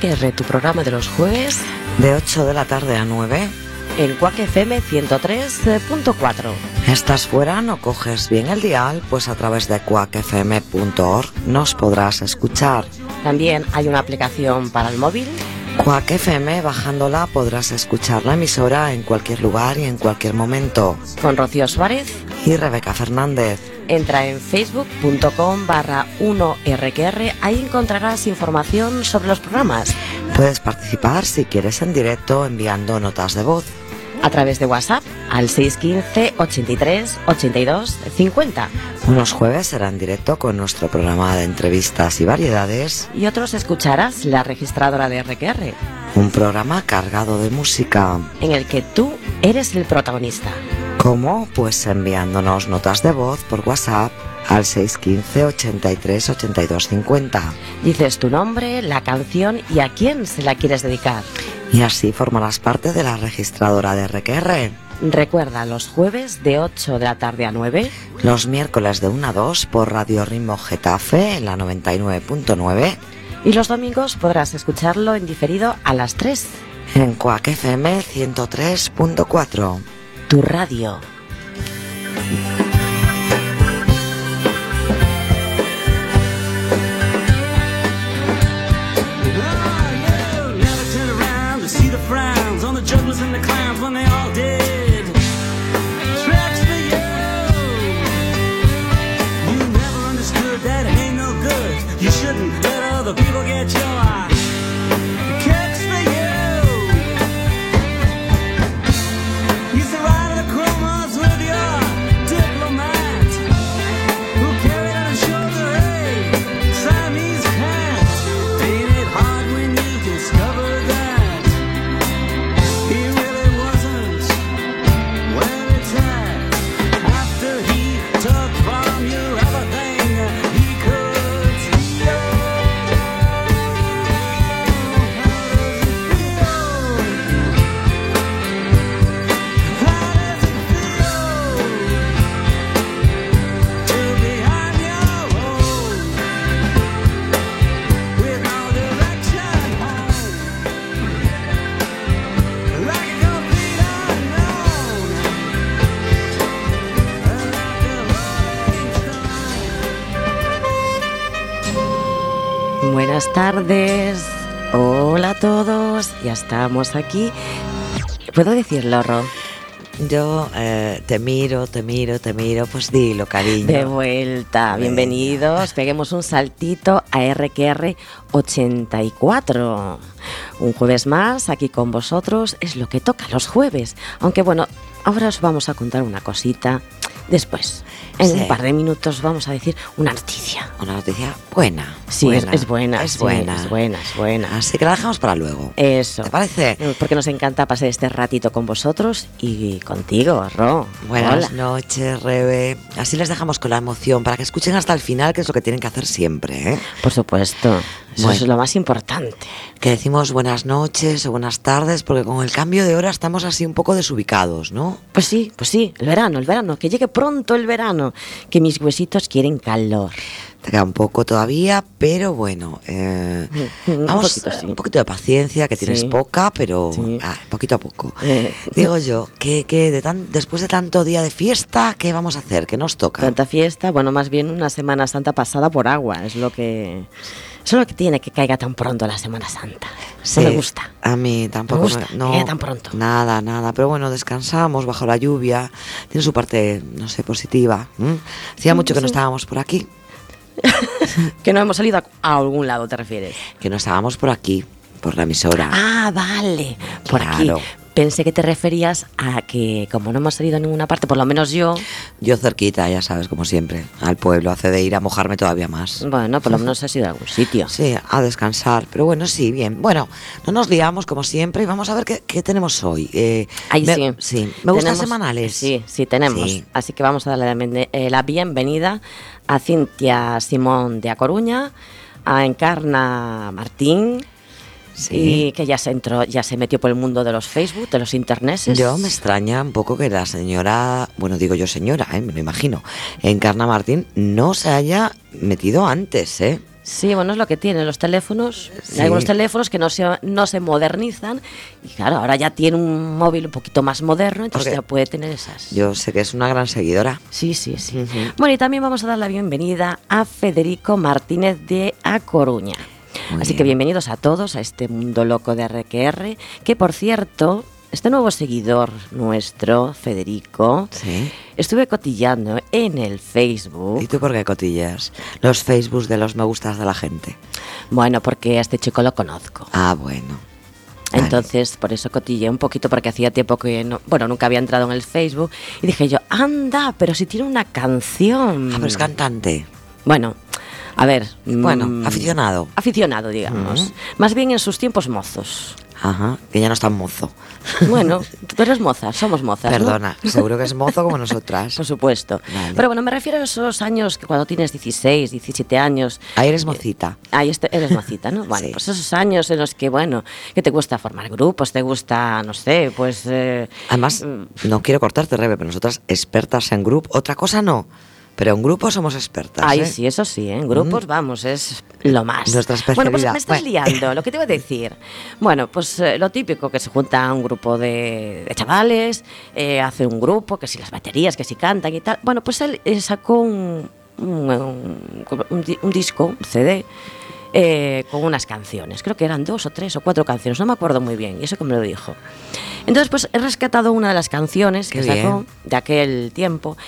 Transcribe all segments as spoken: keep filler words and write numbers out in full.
R Q R, tu programa de los jueves de ocho de la tarde a nueve en Quack F M ciento tres punto cuatro. ¿Estás fuera? ¿No coges bien el dial? Pues a través de quack f m punto org nos podrás escuchar. También hay una aplicación para el móvil. Quack F M, bajándola podrás escuchar la emisora en cualquier lugar y en cualquier momento. Con Rocío Suárez y Rebeca Fernández. Entra en facebook.com barra 1RQR, ahí encontrarás información sobre los programas. Puedes participar si quieres en directo enviando notas de voz. A través de WhatsApp al seis uno cinco, ochenta y tres, ochenta y dos, cincuenta. Unos jueves será en directo con nuestro programa de entrevistas y variedades. Y otros escucharás la registradora de R Q R. Un programa cargado de música. En el que tú eres el protagonista. ¿Cómo? Pues enviándonos notas de voz por WhatsApp al seis uno cinco, ochenta y tres, ochenta y dos, cincuenta. Dices tu nombre, la canción y a quién se la quieres dedicar. Y así formarás parte de la registradora de R Q R. Recuerda, los jueves de ocho de la tarde a nueve. Los miércoles de una a dos por Radio Ritmo Getafe en la noventa y nueve punto nueve. Y los domingos podrás escucharlo en diferido a las tres. En Quack F M ciento tres punto cuatro. Tu radio. Buenas tardes, hola a todos, ya estamos aquí. ¿Puedo decirlo, Ro? Yo eh, te miro, te miro, te miro, pues dilo, cariño. De vuelta, Venga. Bienvenidos, peguemos un saltito a R Q R ochenta y cuatro. Un jueves más, aquí con vosotros, es lo que toca los jueves. Aunque bueno, ahora os vamos a contar una cosita. Después, en sí. un par de minutos vamos a decir una noticia. Una noticia buena. Sí, buena. Es, es buena. Es sí, buena. Es buena, es buena. Así que la dejamos para luego. Eso. ¿Te parece? Porque nos encanta pasar este ratito con vosotros y contigo, Ro. Buenas Hola. noches, Rebe. Así les dejamos con la emoción para que escuchen hasta el final, que es lo que tienen que hacer siempre, ¿eh? Por supuesto. Eso bueno, es lo más importante. Que decimos buenas noches o buenas tardes, porque con el cambio de hora estamos así un poco desubicados, ¿no? Pues sí, pues sí, el verano, el verano, que llegue pronto el verano, que mis huesitos quieren calor. Te queda un poco todavía, pero bueno, eh, un vamos, poquito, sí. un poquito de paciencia, que tienes sí. poca, pero sí. ah, poquito a poco. Eh. Digo yo, que, que de tan, después de tanto día de fiesta, ¿qué vamos a hacer? ¿Qué nos toca? Tanta fiesta, bueno, más bien una Semana Santa pasada por agua, es lo que... Eso es lo que tiene, que caiga tan pronto la Semana Santa. Sí, no me gusta. A mí tampoco. Me gusta, me, no, que tan pronto. Nada, nada. Pero bueno, descansamos bajo la lluvia. Tiene su parte, no sé, positiva. ¿Mm? Hacía mucho que no estábamos por aquí. Que no hemos salido a, a algún lado, ¿te refieres? Que no estábamos por aquí, por la emisora. Ah, vale, por claro. aquí. Pensé que te referías a que como no hemos salido a ninguna parte, por lo menos yo... Yo cerquita, ya sabes, como siempre, al pueblo, hace de ir a mojarme todavía más. Bueno, por lo menos has ido a algún sitio. Sí, a descansar, pero bueno, sí, bien. Bueno, no nos liamos como siempre y vamos a ver qué, qué tenemos hoy. Eh, Ahí me, sí. Sí, me gustan tenemos, semanales. Sí, sí, tenemos. Sí. Así que vamos a darle la, eh, la bienvenida a Cintia Simón de A Coruña, a Encarna Martín... Sí. Y que ya se entró, ya se metió por el mundo de los Facebook, de los interneses. Yo me extraña un poco que la señora, bueno, digo yo señora, ¿eh? Me lo imagino, Encarna Martín no se haya metido antes, ¿eh? Sí, bueno, es lo que tienen los teléfonos. Sí. Hay algunos teléfonos que no se, no se modernizan y claro, ahora ya tiene un móvil un poquito más moderno, entonces Porque ya puede tener esas. Yo sé que es una gran seguidora. Sí, sí, sí. Ujú. Bueno, y también vamos a dar la bienvenida a Federico Martínez de A Coruña. Muy Así bien. que bienvenidos a todos a este mundo loco de R Q R, que por cierto, este nuevo seguidor nuestro, Federico, Sí. estuve cotillando en el Facebook. ¿Y tú por qué cotillas los Facebooks de los me gustas de la gente? Bueno, porque a este chico lo conozco. Ah, bueno. Vale. Entonces, por eso cotillé un poquito, porque hacía tiempo que, no, bueno, nunca había entrado en el Facebook. Y dije yo, anda, pero si tiene una canción. Ah, pero es cantante. Bueno, a ver. Bueno, mm, aficionado. Aficionado, digamos. Ujú. Más bien en sus tiempos mozos. Ajá, que ya no es tan mozo. Bueno, tú eres moza, somos mozas, ¿no? Perdona, seguro que es mozo como nosotras. Por supuesto. Vale. Pero bueno, me refiero a esos años que cuando tienes dieciséis, diecisiete años. Ahí eres mocita. Ahí este- eres mocita, ¿no? Bueno, Sí. pues esos años en los que, bueno, que te gusta formar grupos, te gusta, no sé, pues... eh, Además, mm, no quiero cortarte, Rebe, pero nosotras expertas en grupo, otra cosa no. Pero en grupo somos expertas. Ay, ¿eh? sí, eso sí, ¿eh? En grupos, Mm. vamos, es lo más. Nuestra Bueno, pues especialidad. me estás Bueno. liando, lo que te iba a decir. Bueno, pues eh, lo típico, que se junta un grupo de, de chavales, eh, hace un grupo, que si las baterías, que si cantan y tal. Bueno, pues él eh, sacó un, un, un- un di- un disco, un C D, eh, con unas canciones. Creo que eran dos o tres o cuatro canciones, no me acuerdo muy bien, y eso que me lo dijo. Entonces, pues he rescatado una de las canciones Qué que sacó bien. de aquel tiempo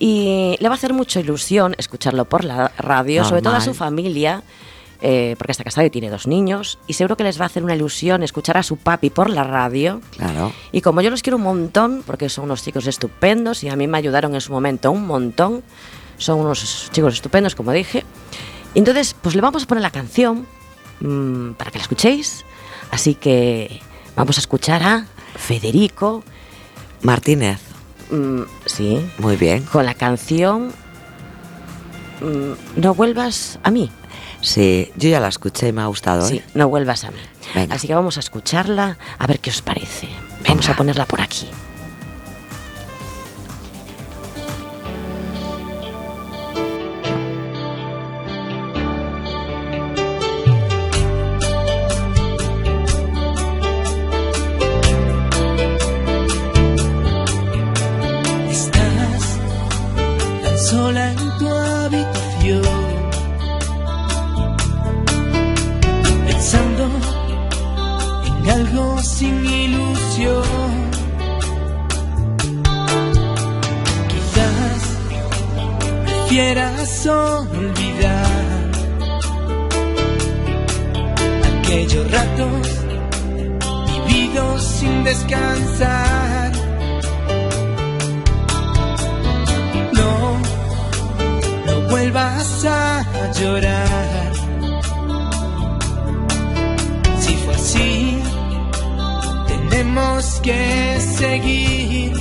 y le va a hacer mucha ilusión escucharlo por la radio, sobre todo a Normal. su familia, eh, porque está casado y tiene dos niños, y seguro que les va a hacer una ilusión escuchar a su papi por la radio. Claro. Y como yo los quiero un montón, porque son unos chicos estupendos y a mí me ayudaron en su momento un montón, son unos chicos estupendos, como dije, entonces pues le vamos a poner la canción mmm, para que la escuchéis, así que vamos a escuchar a Federico, Martínez, mmm, sí, muy bien. con la canción mmm, No vuelvas a mí. Sí, yo ya la escuché y me ha gustado. ¿eh? Sí, No vuelvas a mí. Venga. Así que vamos a escucharla, a ver qué os parece. Vamos Venga. a ponerla por aquí. Estás tan sola en tu habitación, pensando en algo sin ilusión. Quizás prefieras olvidar aquellos ratos vividos sin descansar. No, no vuelvas a llorar. Si fue así, tenemos que seguir.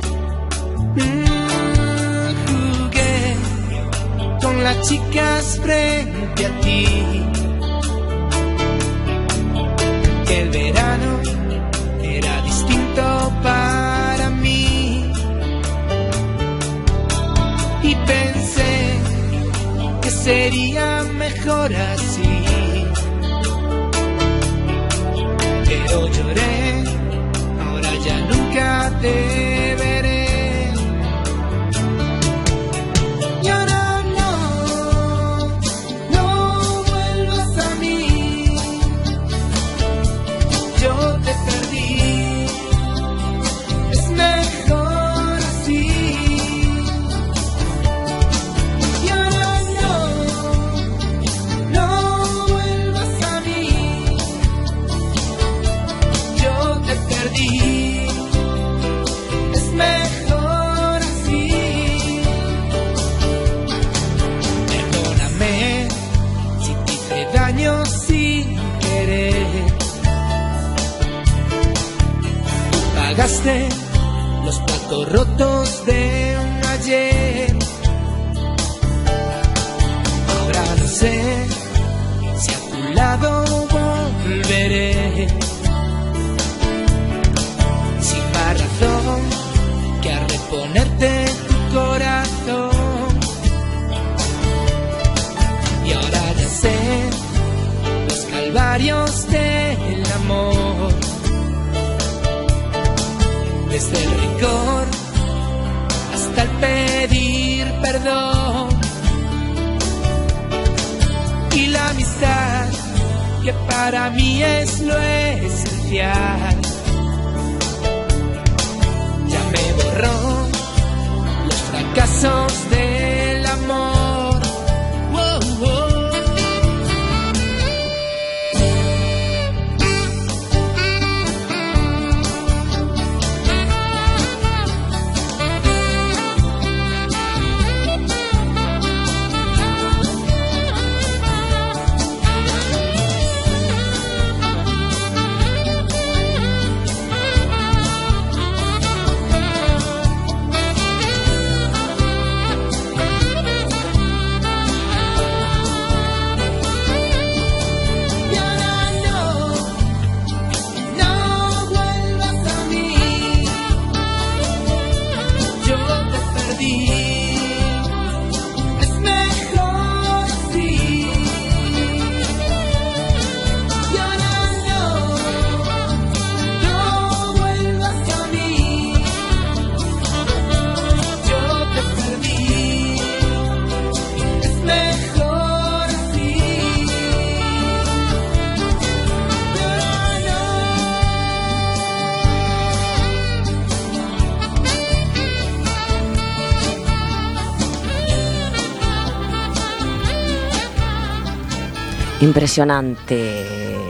Mm, jugué con las chicas frente a ti. Que el verano era distinto para mí. Y pensé que sería mejor así, pero lloré, ahora ya nunca te veré. Y ahora no, no vuelvas a mí, yo te perdí, es mejor así. Y ahora no, no vuelvas a mí, yo te perdí, es mejor así. Perdóname si te hice daño sin querer. Tú pagaste los platos rotos de un ayer. Ahora no sé si a tu lado volveré, sin más razón que a reponerte tu corazón. Y ahora ya sé misterios del amor. Desde el rencor hasta el pedir perdón. Y la amistad, que para mí es lo esencial, ya me borró los fracasos del amor. Wow, wow. Impresionante.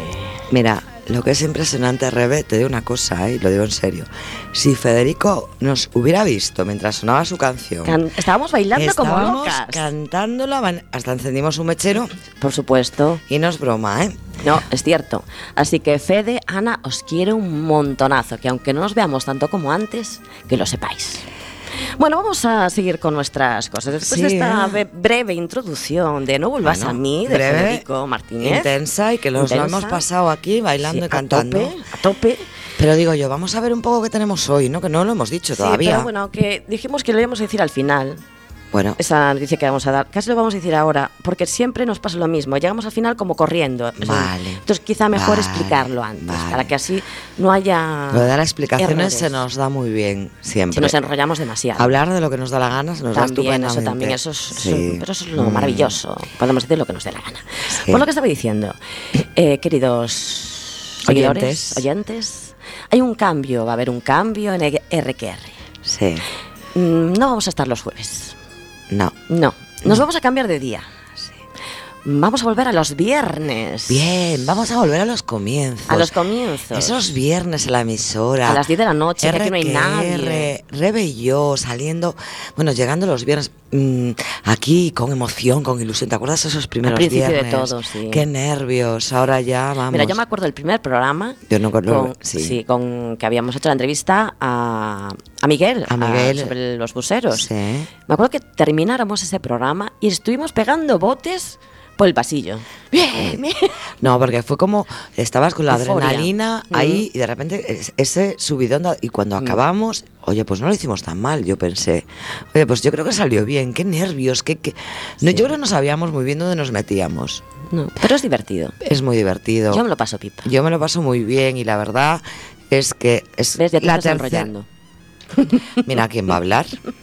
Mira, lo que es impresionante, Rebe, te digo una cosa, ¿eh? Y lo digo en serio. Si Federico nos hubiera visto mientras sonaba su canción, Can- estábamos bailando como estábamos locas. cantándola, van- hasta encendimos un mechero Por supuesto. y no es broma, ¿eh? No, es cierto. Así que Fede, Ana, os quiero un montonazo, que aunque no nos veamos tanto como antes, que lo sepáis. Bueno, vamos a seguir con nuestras cosas. Después Sí, de esta ¿eh? be- breve introducción de No vuelvas Bueno, a mí, de breve, Federico Martínez. intensa y que nos lo Intensa. hemos pasado aquí bailando Sí, y cantando. A tope, a tope. Pero digo yo, vamos a ver un poco qué tenemos hoy, ¿no? Que no lo hemos dicho Sí, todavía. pero bueno, que dijimos que lo íbamos a decir al final. Bueno, Esa noticia que vamos a dar, casi lo vamos a decir ahora, porque siempre nos pasa lo mismo. Llegamos al final como corriendo. O sea, Vale. Entonces, quizá mejor Vale, explicarlo antes, vale. para que así no haya. lo de dar explicaciones errores. se nos da muy bien siempre. Si nos enrollamos demasiado. Hablar de lo que nos da la gana se nos da También, estupendamente. eso también, eso es, Sí. eso- pero eso es lo Mm. maravilloso. Podemos decir lo que nos dé la gana. Sí. Pues lo que estaba diciendo, eh, queridos seguidores, Oyentes. oyentes, hay un cambio, va a haber un cambio en R Q R. Sí. Mm, No vamos a estar los jueves. No. No, nos vamos a cambiar de día. Vamos a volver a los viernes. Bien, vamos a volver a los comienzos. A los comienzos. Esos viernes en la emisora. A las diez de la noche, que aquí no hay nadie. Rebe y yo saliendo, bueno, llegando los viernes mmm, aquí con emoción, con ilusión. ¿Te acuerdas esos primeros Al principio de viernes? todo, sí. Qué nervios, ahora ya vamos. Mira, yo me acuerdo del primer programa. Yo no conozco- con, sí. con que habíamos hecho la entrevista a, a Miguel, A Miguel. sobre los buseros. Sí. Me acuerdo que termináramos ese programa y estuvimos pegando botes por el pasillo. Bien, bien. No, porque fue como, estabas con la Euforia. adrenalina Mm. ahí y de repente es- ese subidón, de- y cuando Mm. acabamos, oye, pues no lo hicimos tan mal, yo pensé. Oye, pues yo creo que salió bien, qué nervios, qué... qué... No, Sí. yo creo que no sabíamos muy bien dónde nos metíamos. No, pero es divertido. Es muy divertido. Yo me lo paso pipa. Yo me lo paso muy bien y la verdad es que es ¿Ves? Ya te la estás tercera... enrollando. Mira, ¿quién va a hablar?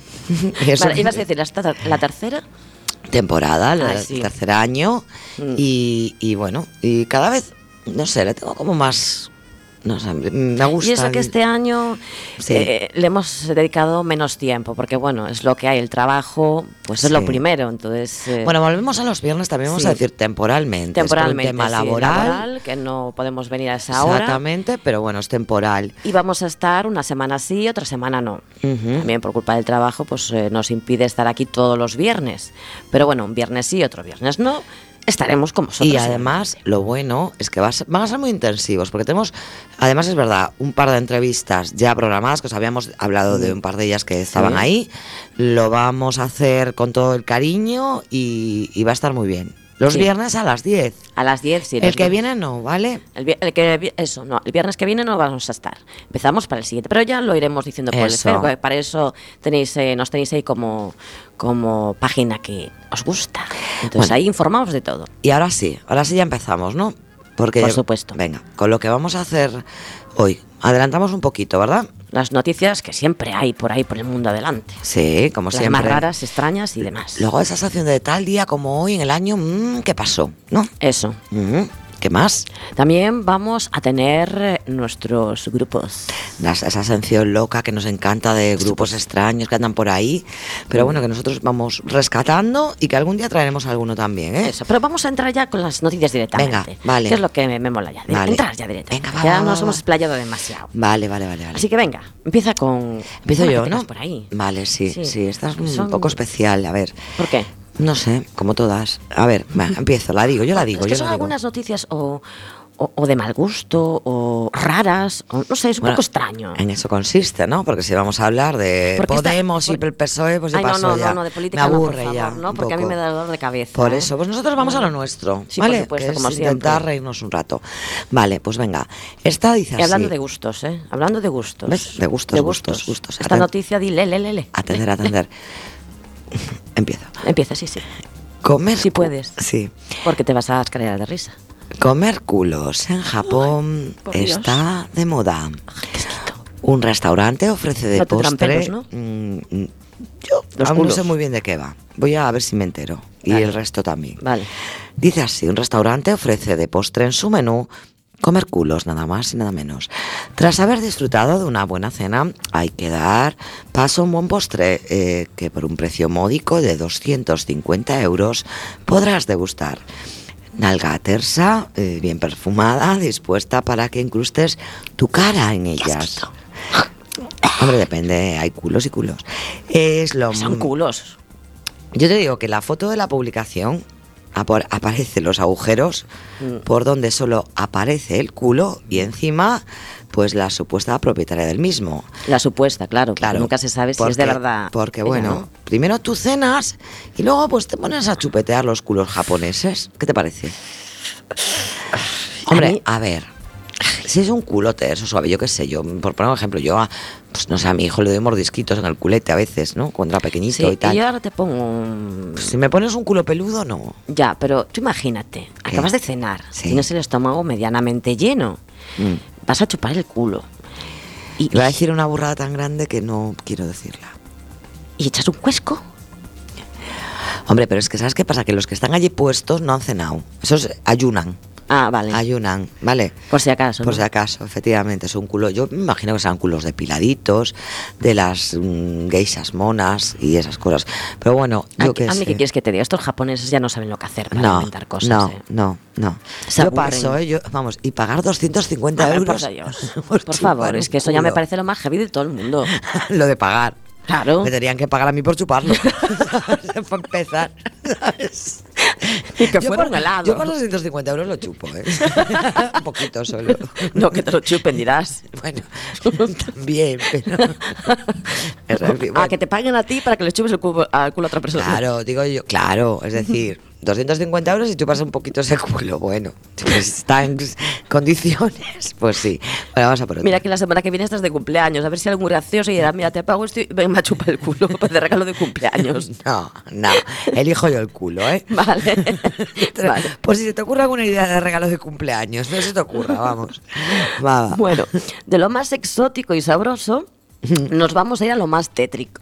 Y eso- Vale, ibas a decir, ¿la, esta- la tercera? temporada, la- Ah, el sí. tercer año Mm. y, y bueno, y cada vez, no sé, le tengo como más, no sé, me gusta. Y eso que el- este año Sí. eh, le hemos dedicado menos tiempo, porque bueno, es lo que hay, el trabajo, pues es Sí. lo primero, entonces... eh, Bueno, volvemos a los viernes también, vamos sí. a decir temporalmente. es por un temporalmente, tema sí, laboral. que no podemos venir a esa hora. Exactamente, pero bueno, es temporal. Y vamos a estar una semana sí, otra semana no. Ujú. También por culpa del trabajo, pues eh, nos impide estar aquí todos los viernes. Pero bueno, un viernes sí, otro viernes no. Estaremos con vosotros. Y además, lo bueno es que va a ser- van a ser muy intensivos, porque tenemos, además es verdad, un par de entrevistas ya programadas, que os habíamos hablado de un par de ellas que estaban Sí. ahí. Lo vamos a hacer con todo el cariño y, y va a estar muy bien. Los Sí. viernes a las diez. A las diez, sí. El los que vi- viene no, ¿vale? El, vi- el que vi- eso, no, el viernes que viene no vamos a estar. Empezamos para el siguiente, pero ya lo iremos diciendo por el Eso. esfero, que para eso tenéis, eh, nos tenéis ahí como, como página que os gusta. Entonces Bueno. ahí informamos de todo. Y ahora sí, ahora sí ya empezamos, ¿no? Porque, por supuesto. Venga, con lo que vamos a hacer hoy, adelantamos un poquito, ¿verdad? Las noticias que siempre hay por ahí, por el mundo adelante. Sí, como Las siempre. más raras, extrañas y demás. Luego esa sensación de tal día como hoy en el año, mmm, ¿qué pasó? ¿No? Eso. Mm, ¿Qué más? También vamos a tener eh, nuestros grupos. Las- esa sensación loca que nos encanta de grupos extraños que andan por ahí, pero bueno, que nosotros vamos rescatando y que algún día traeremos alguno también, ¿eh? Eso, pero vamos a entrar ya con las noticias directamente. Venga, vale. Que es lo que me, me mola ya. de- Vale. Entrar ya directamente. Venga, va, ya va, nos va, hemos va. explayado demasiado. Vale, vale, vale, vale. Así que venga, empieza con... Empiezo una que yo, tengas ¿no? por ahí. Vale, sí, sí, Sí. esta es un Son- poco especial, a ver. ¿Por qué? No sé, como todas. A ver, va, empiezo, la digo, yo la digo, es que yo son la digo. algunas noticias o, o, o de mal gusto o raras, o no sé, es un Bueno, poco extraño. En eso consiste, ¿no? Porque si vamos a hablar de Porque está- Podemos y por- el P S O E, pues ya Ay, no, pasó no, ya. no, no, de política me no, por aburre favor, ya. no, un porque a mí poco. me da dolor de cabeza. Por ¿eh? eso, pues nosotros vamos a lo nuestro, Sí, por ¿vale? supuesto, que es como intentar siempre. reírnos un rato. Vale, pues venga. Esta dice Y hablando así. de gustos, ¿eh? Hablando de gustos. ¿Ves? De gustos, gustos, gustos. Esta Aten- noticia, dile, le, le, le. Atender, atender. Empiezo. Empieza, sí, sí. Comer. Si cu- puedes. Sí. Porque te vas a caer de risa. Comer culos en Japón por Dios. está de moda. Un restaurante ofrece de No tendrán postre. pelos, ¿no? mm, mm, yo Los aún no culos. sé muy bien de qué va. Voy a ver si me entero. Y Vale. el resto también. Vale. Dice así: un restaurante ofrece de postre en su menú comer culos, nada más y nada menos. Tras haber disfrutado de una buena cena, hay que dar paso a un buen postre eh, que por un precio módico de doscientos cincuenta euros podrás degustar. Nalga tersa, eh, bien perfumada, dispuesta para que incrustes tu cara en ellas. Hombre, depende, hay culos y culos. Es lo Son culos. Yo te digo que la foto de la publicación apar- aparece los agujeros Mm. por donde solo aparece el culo y encima pues la supuesta propietaria del mismo. La supuesta, claro. porque Claro. Nunca se sabe si es de Porque- verdad. Porque ella, bueno, ¿no? primero tú cenas y luego pues te pones a chupetear los culos japoneses. ¿Qué te parece? Hombre, mí- a ver, si es un culote, eso suave, yo qué sé, yo, por poner un ejemplo, yo a, pues no sé, a mi hijo le doy mordisquitos en el culete a veces, ¿no? Cuando era pequeñito Sí, y tal. y yo ahora te pongo un... Pues si me pones un culo peludo, no. Ya, pero tú imagínate, acabas de cenar, Sí. tienes el estómago medianamente lleno, Mm. vas a chupar el culo y, Iba a decir una burrada tan grande que no quiero decirla. y echas un cuesco. Hombre, pero es que ¿sabes qué pasa? Que los que están allí puestos no han cenado. Esos ayunan. Ah, vale. Ayunan, ¿vale? Por si acaso. Por ¿no? si acaso, efectivamente, es un culo. Yo me imagino que sean culos depiladitos, de las mm, geishas monas y esas cosas. Pero bueno, yo ¿A, qué a mí sé. qué quieres que te diga? Estos japoneses ya no saben lo que hacer para No, inventar cosas. no, ¿eh? no, no. Se Yo aburren. paso, ¿eh? Yo, vamos, y pagar doscientos cincuenta A ver, euros. por Dios. por Por chupar favor, un es que eso ya me culo. parece lo más heavy de todo el mundo. Lo de pagar. Claro. Me tendrían que pagar a mí por chuparlo. Para empezar, ¿sabes? Y que Yo fuera por- un helado. Yo por doscientos cincuenta euros lo chupo, ¿eh? Un poquito solo. No, que te lo chupen, dirás. Bueno, también, pero... Es decir, Ah, bueno, que te paguen a ti para que le chupes el culo, al culo a otra persona. claro, digo yo, claro, es decir, doscientos cincuenta euros y chupas un poquito ese culo. Bueno, pues está en condiciones, pues sí. Bueno, vamos a por otro. Mira que la semana que viene estás de cumpleaños, a ver si algún gracioso y dirá, mira, te pago esto y ven, me chupa el culo de regalo de cumpleaños. No, no, elijo yo el culo, ¿eh? Vale. Vale. Por si se te ocurre alguna idea de regalo de cumpleaños, no se te ocurra, vamos. Va, va. Bueno, de lo más exótico y sabroso, nos vamos a ir a lo más tétrico.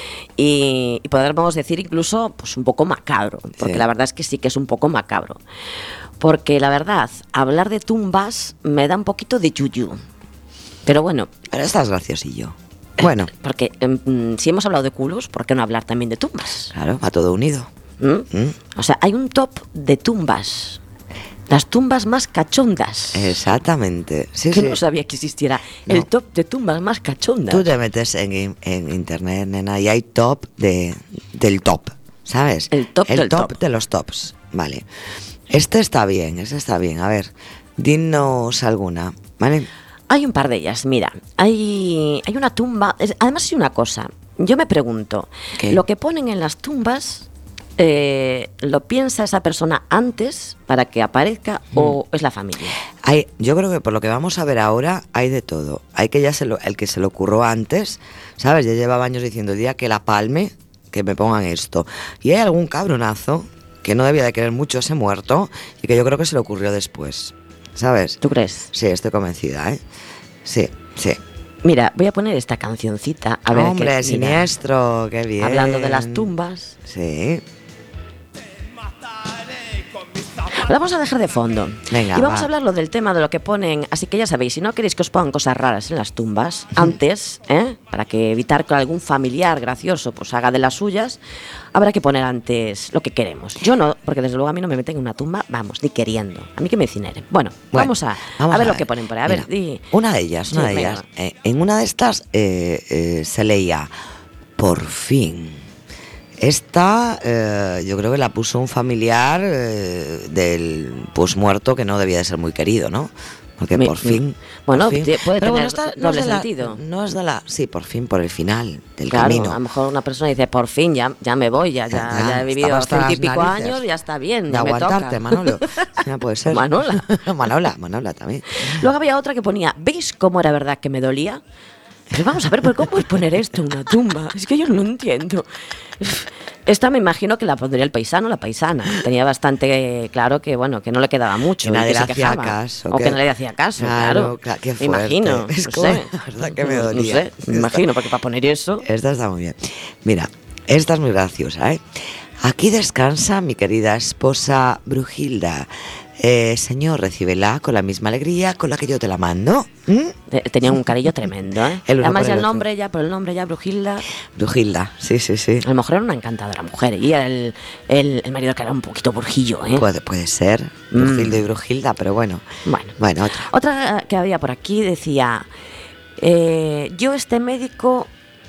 Y, y podríamos decir incluso pues un poco macabro, porque Sí. la verdad es que sí que es un poco macabro. Porque la verdad, hablar de tumbas me da un poquito de yuyu. Pero bueno, Pero estás graciosillo. Bueno, porque em, si hemos hablado de culos, ¿por qué no hablar también de tumbas? claro, va todo unido. ¿Mm? ¿Mm? O sea, hay un top de tumbas. Las tumbas más cachondas. Exactamente. Sí, que sí. no sabía que existiera No. el top de tumbas más cachondas. Tú te metes en, en internet, nena, y hay top de, del top, ¿sabes? El top del top, top. de los tops, vale. Este está bien, este está bien. A ver, dinos alguna, ¿vale? Hay un par de ellas, mira. Hay, hay una tumba. es- Además, hay una cosa. Yo me pregunto: ¿Qué? ¿lo que ponen en las tumbas eh, lo piensa esa persona antes para que aparezca o es la familia? Hay, yo creo que por lo que vamos a ver ahora hay de todo. Hay que ya se lo, el que se lo ocurrió antes, ¿sabes? Ya llevaba años diciendo, día que la palme, que me pongan esto. Y hay algún cabronazo que no debía de querer mucho ese muerto y que yo creo que se le ocurrió después. ¿sabes? ¿Tú crees? Sí, estoy convencida, ¿eh? Sí, sí. Mira, voy a poner esta cancioncita. A ver, Hombre, que, mira, siniestro, qué bien. hablando de las tumbas. Sí. La vamos a dejar de fondo. Venga, y vamos va. a hablar lo del tema de lo que ponen. Así que ya sabéis, si no queréis que os pongan cosas raras en las tumbas, antes, ¿eh? para que evitar que algún familiar gracioso pues haga de las suyas, habrá que poner antes lo que queremos. Yo no, porque desde luego a mí no me meten en una tumba, vamos, ni queriendo. A mí que me incineren. Bueno, Bueno, vamos, a, vamos a ver lo que ponen por ahí. A Mira, ver, di. una de ellas, una Sí, de venga, ellas. va. eh, en una de estas eh, eh, se leía, por fin. Esta, eh, yo creo que la puso un familiar eh, del pues muerto que no debía de ser muy querido, ¿no? Porque Mi- por fin. bueno, por fin. te- puede Pero tener esta doble es de la- sentido. no es de la. Sí, por fin, por el final del Claro, camino. a lo mejor una persona dice, por fin, ya, ya me voy, ya, ya, Ya, ya he vivido estaba hasta ciento y las pico narices años, ya está bien, De ya me aguantarte, toca. Manolo. Ya puede ser. Manola. Manola, Manola también. Luego había otra que ponía, ¿veis cómo era verdad que me dolía? Pero vamos a ver, ¿pero ¿cómo puedes poner esto en una tumba? Es que yo no entiendo. Esta me imagino que la pondría el paisano, la paisana. Tenía bastante claro que, bueno, que no le quedaba mucho. Que y nadie que le se hacía quejaba. caso, O que- que no le hacía caso, Claro, claro. claro, qué Me fuerte. imagino. Es no como, sé. la verdad que me No dolía. sé, me Esta- imagino, porque para poner eso... Esta está muy bien. Mira, esta es muy graciosa, ¿eh? Aquí descansa mi querida esposa Brujilda. Eh, señor, recíbela con la misma alegría con la que yo te la mando. ¿Mm? Te- Tenía un cariño tremendo, ¿eh? El uno Además por ya el el otro. nombre, ya por el nombre, ya Brujilda. Brujilda, sí, sí, sí. A lo mejor era una encantadora mujer. Y el, el, el marido que era un poquito burjillo, ¿eh? Puede, puede ser, Brujilda y Brujilda, pero bueno. Bueno. Bueno, otra. Otra que había por aquí decía, eh, yo este médico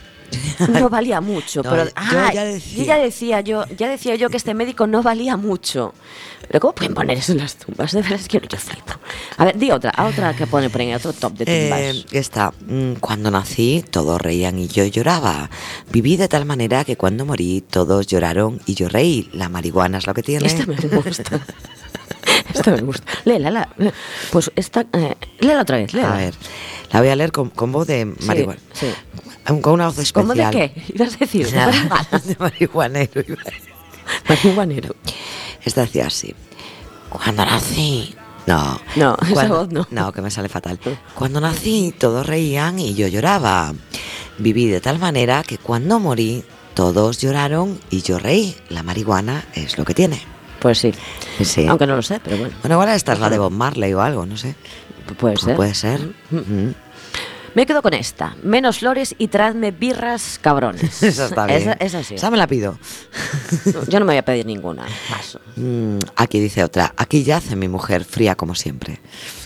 no valía mucho, No, pero yo ah, ya decía. yo ya decía yo, ya decía yo que este médico no valía mucho. Pero ¿cómo pueden poner eso en las tumbas? De verdad es que yo flipo. A ver, di otra, a otra que pone por ahí, otro top de tumbas. Eh, esta, mm, cuando nací todos reían y yo lloraba. Viví de tal manera que cuando morí todos lloraron y yo reí. La marihuana es lo que tiene. Esta me gusta. Esta me gusta. Léela, la, pues esta, eh, léela otra vez, léela. A ver, la voy a leer con, con voz de Sí, marihuana. sí. Con una voz especial. ¿Cómo de qué? ¿Ibas a decir? Nada, de marihuanero. iba a decir. Marihuanero. Esta decía así. Cuando nací... No, No, esa cuando- voz no. No, que me sale fatal. Cuando nací todos reían y yo lloraba. Viví de tal manera que cuando morí todos lloraron y yo reí. La marihuana es lo que tiene. Pues sí. Sí. Aunque no lo sé, pero bueno. Bueno, igual esta es la de Bob Marley o algo, no sé. Puede ser. Puede ser. Mm. Me quedo con esta. Menos flores y traedme birras cabrones. Esa está bien. Esa, esa sí. Esa me la pido. Yo no me voy a pedir ninguna. Paso. Mm, aquí dice otra. Aquí yace mi mujer fría como siempre.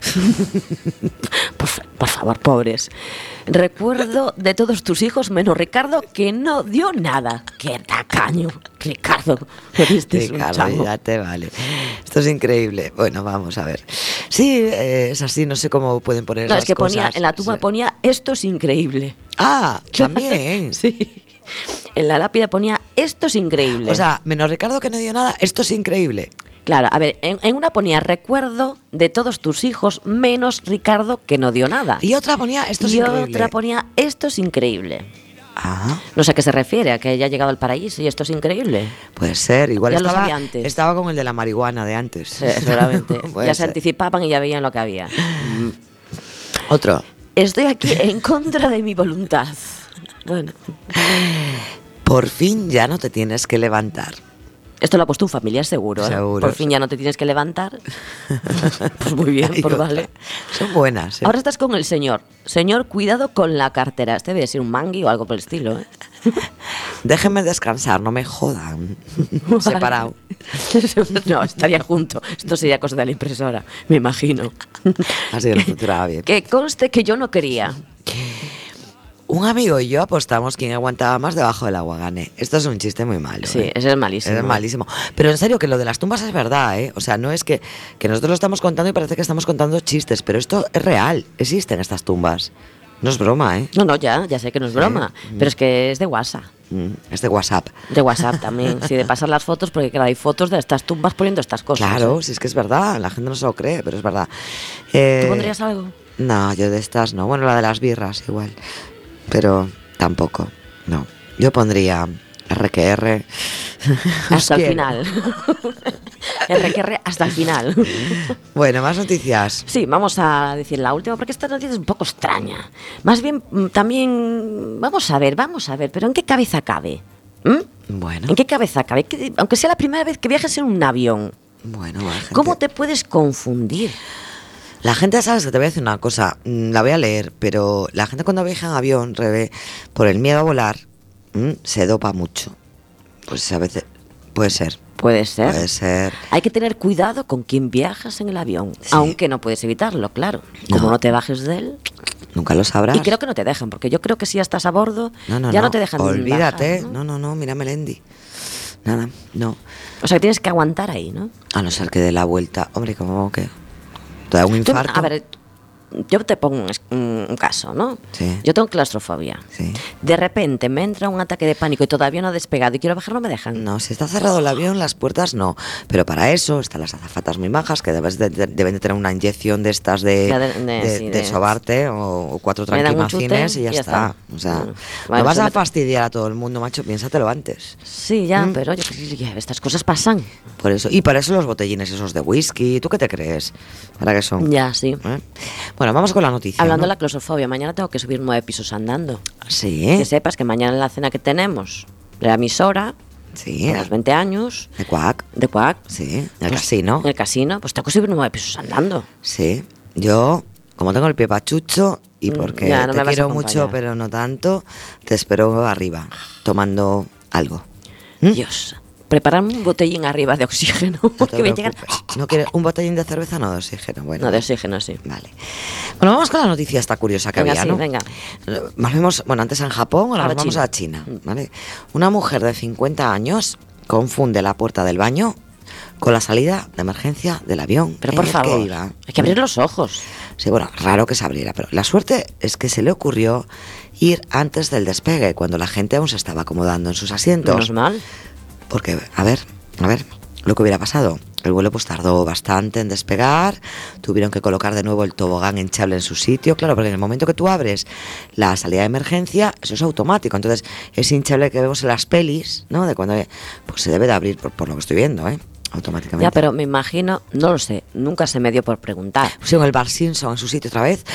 Por, fa- por favor, pobres. Recuerdo de todos tus hijos, menos Ricardo, que no dio nada. ¡Qué tacaño! Ricardo, me diste un Ricardo, chavo. ya te vale. Esto es increíble. Bueno, vamos a ver. Sí, eh, es así, no sé cómo pueden poner No, las es que ponía, cosas. en la tumba Sí. ponía, esto es increíble. Ah, también. Sí. En la lápida ponía, esto es increíble. O sea, menos Ricardo que no dio nada, esto es increíble. Claro, a ver, en, en una ponía recuerdo de todos tus hijos, menos Ricardo que no dio nada. Y otra ponía, esto es Y increíble. otra ponía, esto es increíble. Ah, No sé a qué se refiere, a que ya ha llegado al paraíso y esto es increíble. puede ser. Igual Ya lo estaba, sabía antes. estaba con el de la marihuana de antes. Sí, seguramente. Puede Ya se ser. anticipaban y ya veían lo que había. Otro. Estoy aquí en contra de mi voluntad. Bueno, Por fin ya no te tienes que levantar. esto lo ha puesto un familiar seguro, ¿eh? Seguro, Por fin ya no te tienes que levantar. Pues muy bien, Hay pues otra. vale. Son buenas. ¿eh? Ahora estás con el señor. Señor, cuidado con la cartera. Este debe ser un mangui o algo por el estilo, ¿eh? Déjenme descansar, no me jodan. Separado. No, estaría junto. Esto sería cosa de la impresora, me imagino. Así que lo funcionaba bien. Que conste que yo no quería. Un amigo y yo apostamos quién aguantaba más debajo del agua gane. Esto es un chiste muy malo. Sí, ¿eh? ese es malísimo. Es malísimo. Pero en serio, que lo de las tumbas es verdad, ¿eh? O sea, no es que, que nosotros lo estamos contando y parece que estamos contando chistes, pero esto es real. Existen estas tumbas. No es broma, ¿eh? No, no, ya, ya sé que no es broma, pero es que es de WhatsApp. Mm, es de WhatsApp. De WhatsApp también, sí, de pasar las fotos, porque claro, hay fotos de estas tumbas poniendo estas cosas. Claro, ¿eh? si es que es verdad. La gente no se lo cree, pero es verdad. Eh, ¿Tú pondrías algo? No, yo de estas no. Bueno, la de las birras igual. Pero tampoco, no. Yo pondría R que R. Hasta el Quiero. final. R que R hasta el final. Bueno, más noticias. Sí, vamos a decir la última, porque esta noticia es un poco extraña. Más bien, mm, también, vamos a ver, vamos a ver, pero ¿en qué cabeza cabe? ¿Mm? Bueno, ¿En qué cabeza cabe? Que- aunque sea la primera vez que viajes en un avión, bueno, va, gente. ¿cómo te puedes confundir? La gente, sabes que te voy a decir una cosa, mm, la voy a leer, pero la gente cuando viaja en avión, Rebe, por el miedo a volar, mm, se dopa mucho. Pues a veces puede ser, Puede ser. puede ser. Hay que tener cuidado con quién viajas en el avión, Sí. aunque no puedes evitarlo, claro. Como No. no te bajes de él. Nunca lo sabrás. Y creo que no te dejan, porque yo creo que si ya estás a bordo, No, no, ya no, no. te dejan Olvídate. bajar, ¿no? ¿no? no, no, mira Melendi. Nada, no. O sea, que tienes que aguantar ahí, ¿no? A no ser que dé la vuelta. Hombre, como que te da un Tú, infarto. a ver, yo te pongo un, es- un caso, ¿no? Sí. Yo tengo claustrofobia. Sí. De repente me entra un ataque de pánico y todavía no he despegado y quiero bajar, no me dejan. No, si está cerrado el avión, las puertas no. Pero para eso están las azafatas muy majas que debes de- de- deben de tener una inyección de estas de, Ya de- de- de, sí, de de- sobarte o, o cuatro Me dan un tranquimacines chute y ya, y ya está. está. O sea, Bueno, no vale, vas se a me- fastidiar a todo el mundo, macho. Piénsatelo antes. Sí, ya, Mm. pero yo, qué sé, ya, estas cosas pasan. Por eso. Y para eso los botellines esos de whisky. ¿Tú qué te crees? ¿Para qué son? Ya, sí. ¿Eh? Bueno, vamos con la noticia. Hablando ¿no? de la claustrofobia, mañana tengo que subir nueve pisos andando. Sí. Que sepas que mañana en la cena que tenemos de la emisora, Sí. por los veinte años, De cuac. de Cuac, Sí. En el pues, casino. en el casino, pues tengo que subir nueve pisos andando. Sí, yo, como tengo el pie pachucho y Mm, porque ya, no te me vas a quiero mucho, acompañar. pero no tanto, te espero arriba, tomando algo. ¿Mm? Dios, prepararme un botellín arriba de oxígeno, No te porque voy a llegar... preocupes. ¿No quieres un botellín de cerveza? No, de oxígeno. Bueno, No, de oxígeno, sí. Vale. Bueno, vamos con la noticia esta curiosa que Venga, había, sí, ¿no? venga. Más vemos, bueno, antes en Japón, ahora Ahora nos vamos China. a China, ¿vale? Una mujer de cincuenta años confunde la puerta del baño con la salida de emergencia del avión. Pero en por el favor, que iba. hay que abrir los ojos. Sí, bueno, raro que se abriera, pero la suerte es que se le ocurrió ir antes del despegue, cuando la gente aún se estaba acomodando en sus asientos. Menos mal. Porque, a ver, a ver, lo que hubiera pasado. El vuelo pues tardó bastante en despegar, tuvieron que colocar de nuevo el tobogán hinchable en su sitio, claro, porque en el momento que tú abres la salida de emergencia, eso es automático, entonces ese hinchable que vemos en las pelis, ¿no? De cuando, pues se debe de abrir, por, por lo que estoy viendo, ¿eh? Automáticamente. Ya, pero me imagino, no lo sé, nunca se me dio por preguntar. Pusieron el Bar Simpson en su sitio otra vez.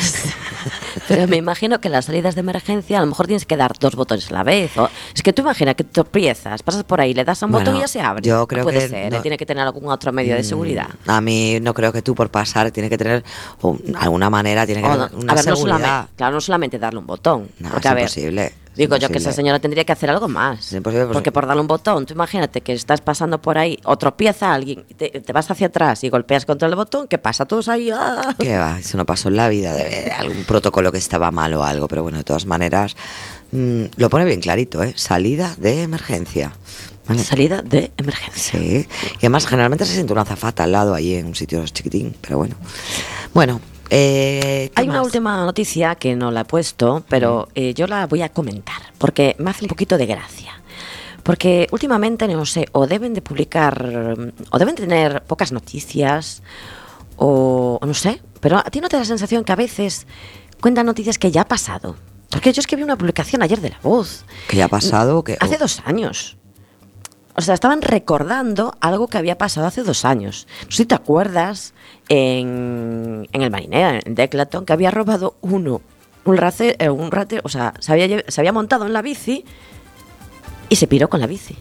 Pero me imagino que en las salidas de emergencia a lo mejor tienes que dar dos botones a la vez. O, es que tú imagina que tropiezas, pasas por ahí, le das a un Bueno, botón y ya se abre. yo No creo puede que ser, no- ¿eh? Tiene que tener algún otro medio de seguridad. A mí no creo que tú por pasar tiene que tener un- alguna manera, tiene que O no- tener una a ver, no seguridad. solamente, claro, no solamente darle un botón. No, porque, es a ver, imposible. Digo es yo que esa imposible. señora tendría que hacer algo más. Es imposible, pues- porque por darle un botón, tú imagínate que estás pasando por ahí o tropieza alguien, y te, te vas hacia atrás y golpeas contra el botón, ¿qué pasa? Todos ahí. ¡ah! ¿Qué va? Eso no pasó en la vida, debe de algún protocolo que estaba mal o algo, pero bueno, de todas maneras, mm, lo pone bien clarito, ¿eh? Salida de emergencia. ¿Vale? Salida de emergencia. Sí, y además generalmente se siente una azafata al lado ahí en un sitio chiquitín, pero bueno. Bueno, eh, ¿qué Hay una más? última noticia que no la he puesto, pero eh, yo la voy a comentar porque me hace un poquito de gracia. Porque últimamente, no sé, o deben de publicar, mm, o deben tener pocas noticias, o, o no sé, pero a ti no te da la sensación que a veces cuentan noticias que ya ha pasado. Porque yo es que vi una publicación ayer de La Voz. ¿Que ya ha pasado? Que, Hace dos años. O sea, estaban recordando algo que había pasado hace dos años. No sé si te acuerdas en, en el Marinero, en Declaton, que había robado uno, un race, eh, un rate, o sea, se había, lle- se había montado en la bici y se piró con la bici.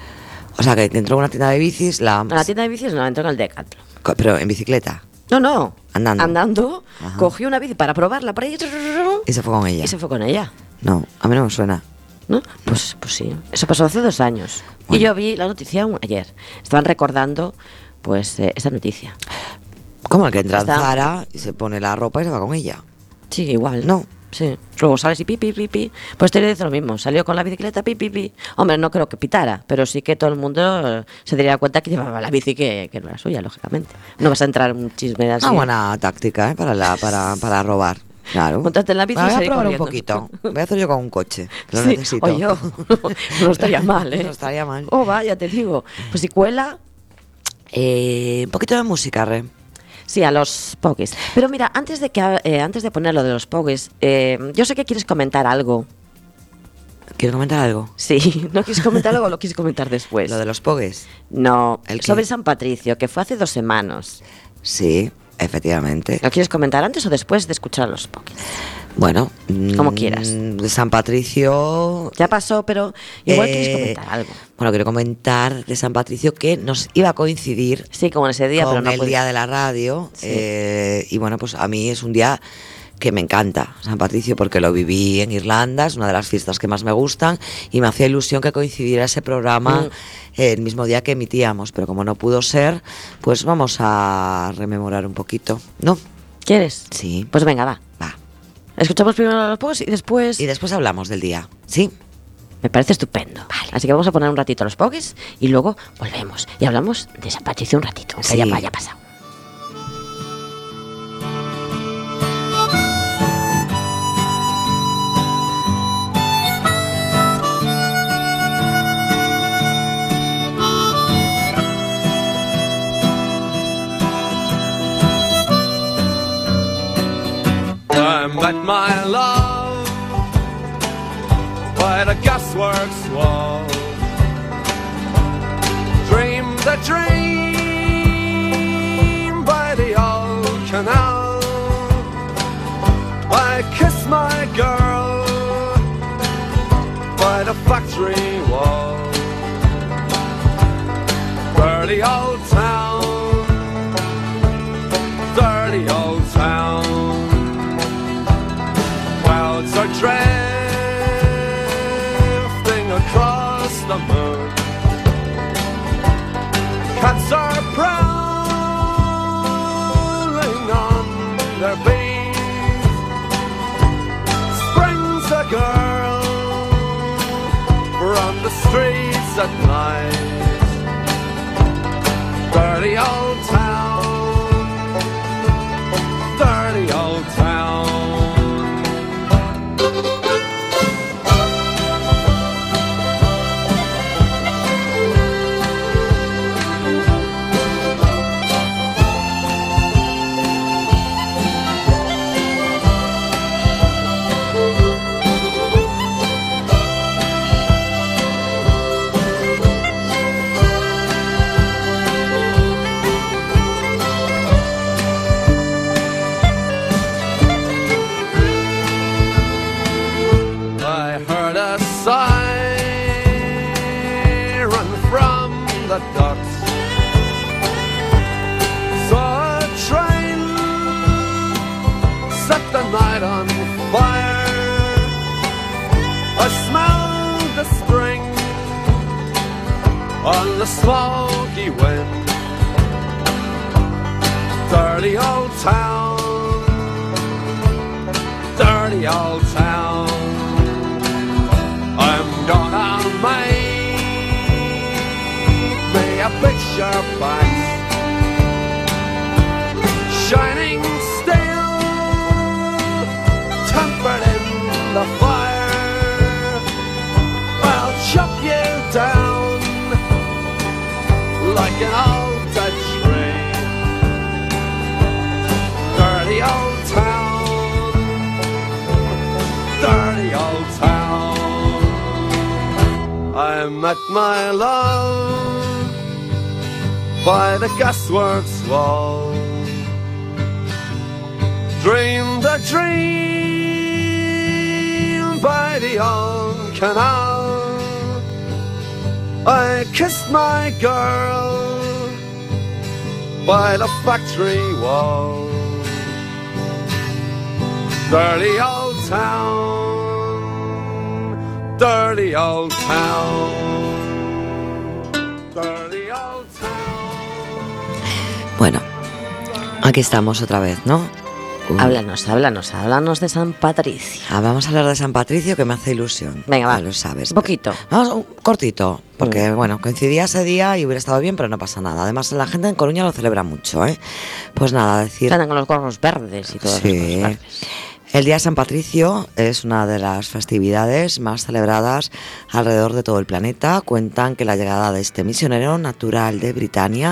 O sea, que entró en una tienda de bicis, la, En la tienda de bicis no, entró en el Decathlon. co- pero en bicicleta, No, no. Andando. Andando, Ajá. cogió una bici para probarla por ahí y se fue con ella. y se fue con ella. No, a mí no me suena. ¿No? Pues, pues sí, eso pasó hace dos años. Y Bueno. yo vi la noticia un- ayer. Estaban recordando, pues, eh, esa noticia. Como el que entra en Está- Zara y se pone la ropa y se va con ella. Sí, igual. No. Sí. Luego sales y pi, pi, pi, pi. Pues te dice lo mismo. Salió con la bicicleta, pi, pi, pi. Hombre, no creo que pitara, pero sí que todo el mundo eh, se daría cuenta que llevaba la bici que, que no era suya, lógicamente. No vas a entrar en un chisme así. Una buena táctica, ¿eh? Para, la, para, para robar. Claro. Montarte en la bici y Voy a salir probar un corriendo. poquito. Voy a hacer yo con un coche. Lo Sí, necesito. o yo. No estaría mal, ¿eh? No estaría mal. Oh, vaya, te digo. Pues si cuela, Eh, un poquito de música, Re. sí, a los pogues. Pero mira, antes de que eh, antes de poner lo de los pogues, eh, yo sé que quieres comentar algo. ¿Quieres comentar algo? Sí, ¿no quieres comentar algo o lo quieres comentar después? ¿Lo de los pogues? No, ¿El qué? sobre San Patricio, que fue hace dos semanas. Sí, efectivamente. ¿Lo quieres comentar antes o después de escuchar a los pogues? Bueno, como mmm, quieras. De San Patricio... Ya pasó, pero igual eh, quieres comentar algo. Bueno, quiero comentar de San Patricio que nos iba a coincidir Sí, como en ese día, con pero no el puede- día de la radio. Sí. eh, y bueno, pues a mí es un día que me encanta, San Patricio, porque lo viví en Irlanda, es una de las fiestas que más me gustan y me hacía ilusión que coincidiera ese programa Mm. eh, el mismo día que emitíamos, pero como no pudo ser, pues vamos a rememorar un poquito, ¿no? ¿Quieres? Sí, Pues venga, va. va. Escuchamos primero a los pogues y después... Y después hablamos del día, ¿sí? Me parece estupendo. Así que vamos a poner un ratito a los pogues y luego volvemos y hablamos de San Patricio un ratito, aunque Sí. ya haya pasado. I met my love by the gasworks wall. Dreamed a dream by the old canal. I kissed my girl by the factory wall. Dirty old town, dirty old town. Clouds are drifting across the moon. Cats are prowling on their beat. Springs a girl from the streets at night. Dirty old town, dirty old town. I heard a siren from the docks. Saw a train set the night on fire. I smelled the spring on the smoky wind. Dirty old town, dirty old town. I'm gonna make me a picture box, shining steel, tempered in the fire. I'll chop you down like an old dead tree. Dirty old town, dirty old town. I met my love by the gasworks wall. Dreamed a dream by the old canal. I kissed my girl by the factory wall. Dirty old town, dirty old town, dirty old town. Bueno, aquí estamos otra vez, ¿no? Uh, Háblanos, háblanos, háblanos de San Patricio. ah, vamos a hablar de San Patricio, que me hace ilusión. Venga, va. Ya lo sabes. Un poquito. Vamos, un cortito, porque bueno, coincidía ese día y hubiera estado bien, pero no pasa nada. Además, la gente en Coruña lo celebra mucho, ¿eh? Pues nada, decir... Andan con los gorros verdes y todo eso. Sí. El Día de San Patricio es una de las festividades más celebradas alrededor de todo el planeta. Cuentan que la llegada de este misionero natural de Britania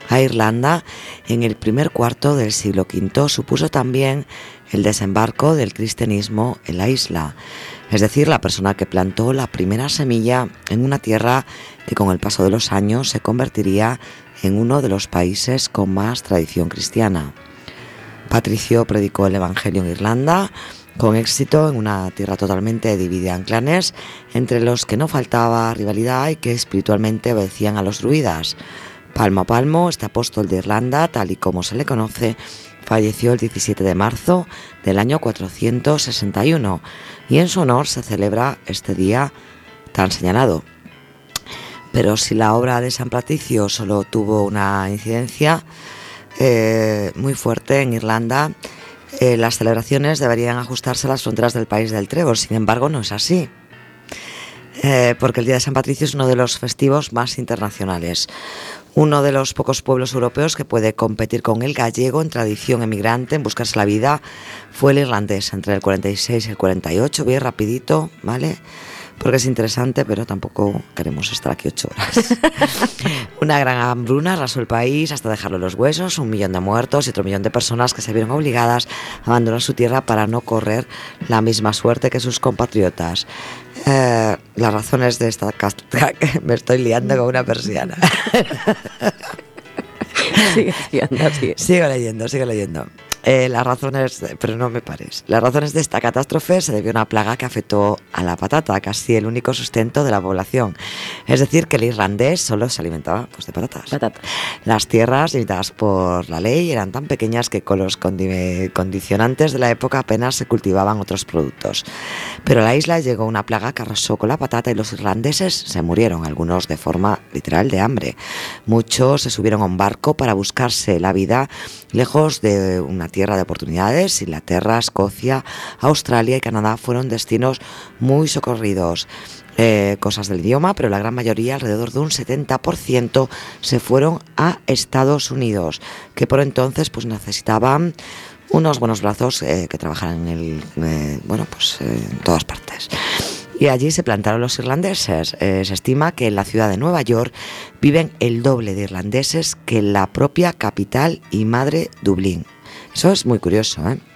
a Irlanda en el primer cuarto del siglo quinto supuso también el desembarco del cristianismo en la isla, es decir, la persona que plantó la primera semilla en una tierra que con el paso de los años se convertiría en uno de los países con más tradición cristiana. Patricio predicó el Evangelio en Irlanda con éxito en una tierra totalmente dividida en clanes, entre los que no faltaba rivalidad y que espiritualmente obedecían a los druidas. Palmo a palmo, este apóstol de Irlanda, tal y como se le conoce, falleció el diecisiete de marzo del año cuatrocientos sesenta y uno y en su honor se celebra este día tan señalado. Pero si la obra de San Patricio solo tuvo una incidencia eh, muy fuerte en Irlanda, eh, las celebraciones deberían ajustarse a las fronteras del país del trébol. Sin embargo, no es así. Eh, porque el Día de San Patricio es uno de los festivos más internacionales. Uno de los pocos pueblos europeos que puede competir con el gallego en tradición emigrante, en buscarse la vida, fue el irlandés, entre el cuarenta y seis y el cuarenta y ocho, bien rapidito, ¿vale? Porque es interesante, pero tampoco queremos estar aquí ocho horas. Una gran hambruna arrasó el país hasta dejarlo en los huesos, un millón de muertos y otro millón de personas que se vieron obligadas a abandonar su tierra para no correr la misma suerte que sus compatriotas. Eh, las razones de esta me estoy liando con una persiana. Sigue, sigue, anda, sigue. Sigo leyendo, sigo leyendo. Eh, las razones, pero no me pares. Las razones de esta catástrofe se debió a una plaga que afectó a la patata, casi el único sustento de la población. Es decir, que el irlandés solo se alimentaba pues, de patatas. Patata. Las tierras limitadas por la ley eran tan pequeñas que con los condi- condicionantes de la época apenas se cultivaban otros productos. Pero a la isla llegó una plaga que arrasó con la patata y los irlandeses se murieron, algunos de forma literal de hambre. Muchos se subieron a un barco para buscarse la vida lejos de una tierra de oportunidades. Inglaterra, Escocia, Australia y Canadá fueron destinos muy socorridos. Eh, cosas del idioma, pero la gran mayoría, alrededor de un setenta por ciento, se fueron a Estados Unidos, que por entonces pues necesitaban unos buenos brazos eh, que trabajaran en el, eh, bueno, pues eh, en todas partes. Y allí se plantaron los irlandeses. Eh, se estima que en la ciudad de Nueva York viven el doble de irlandeses que en la propia capital y madre, Dublín. Eso es muy curioso, ¿eh?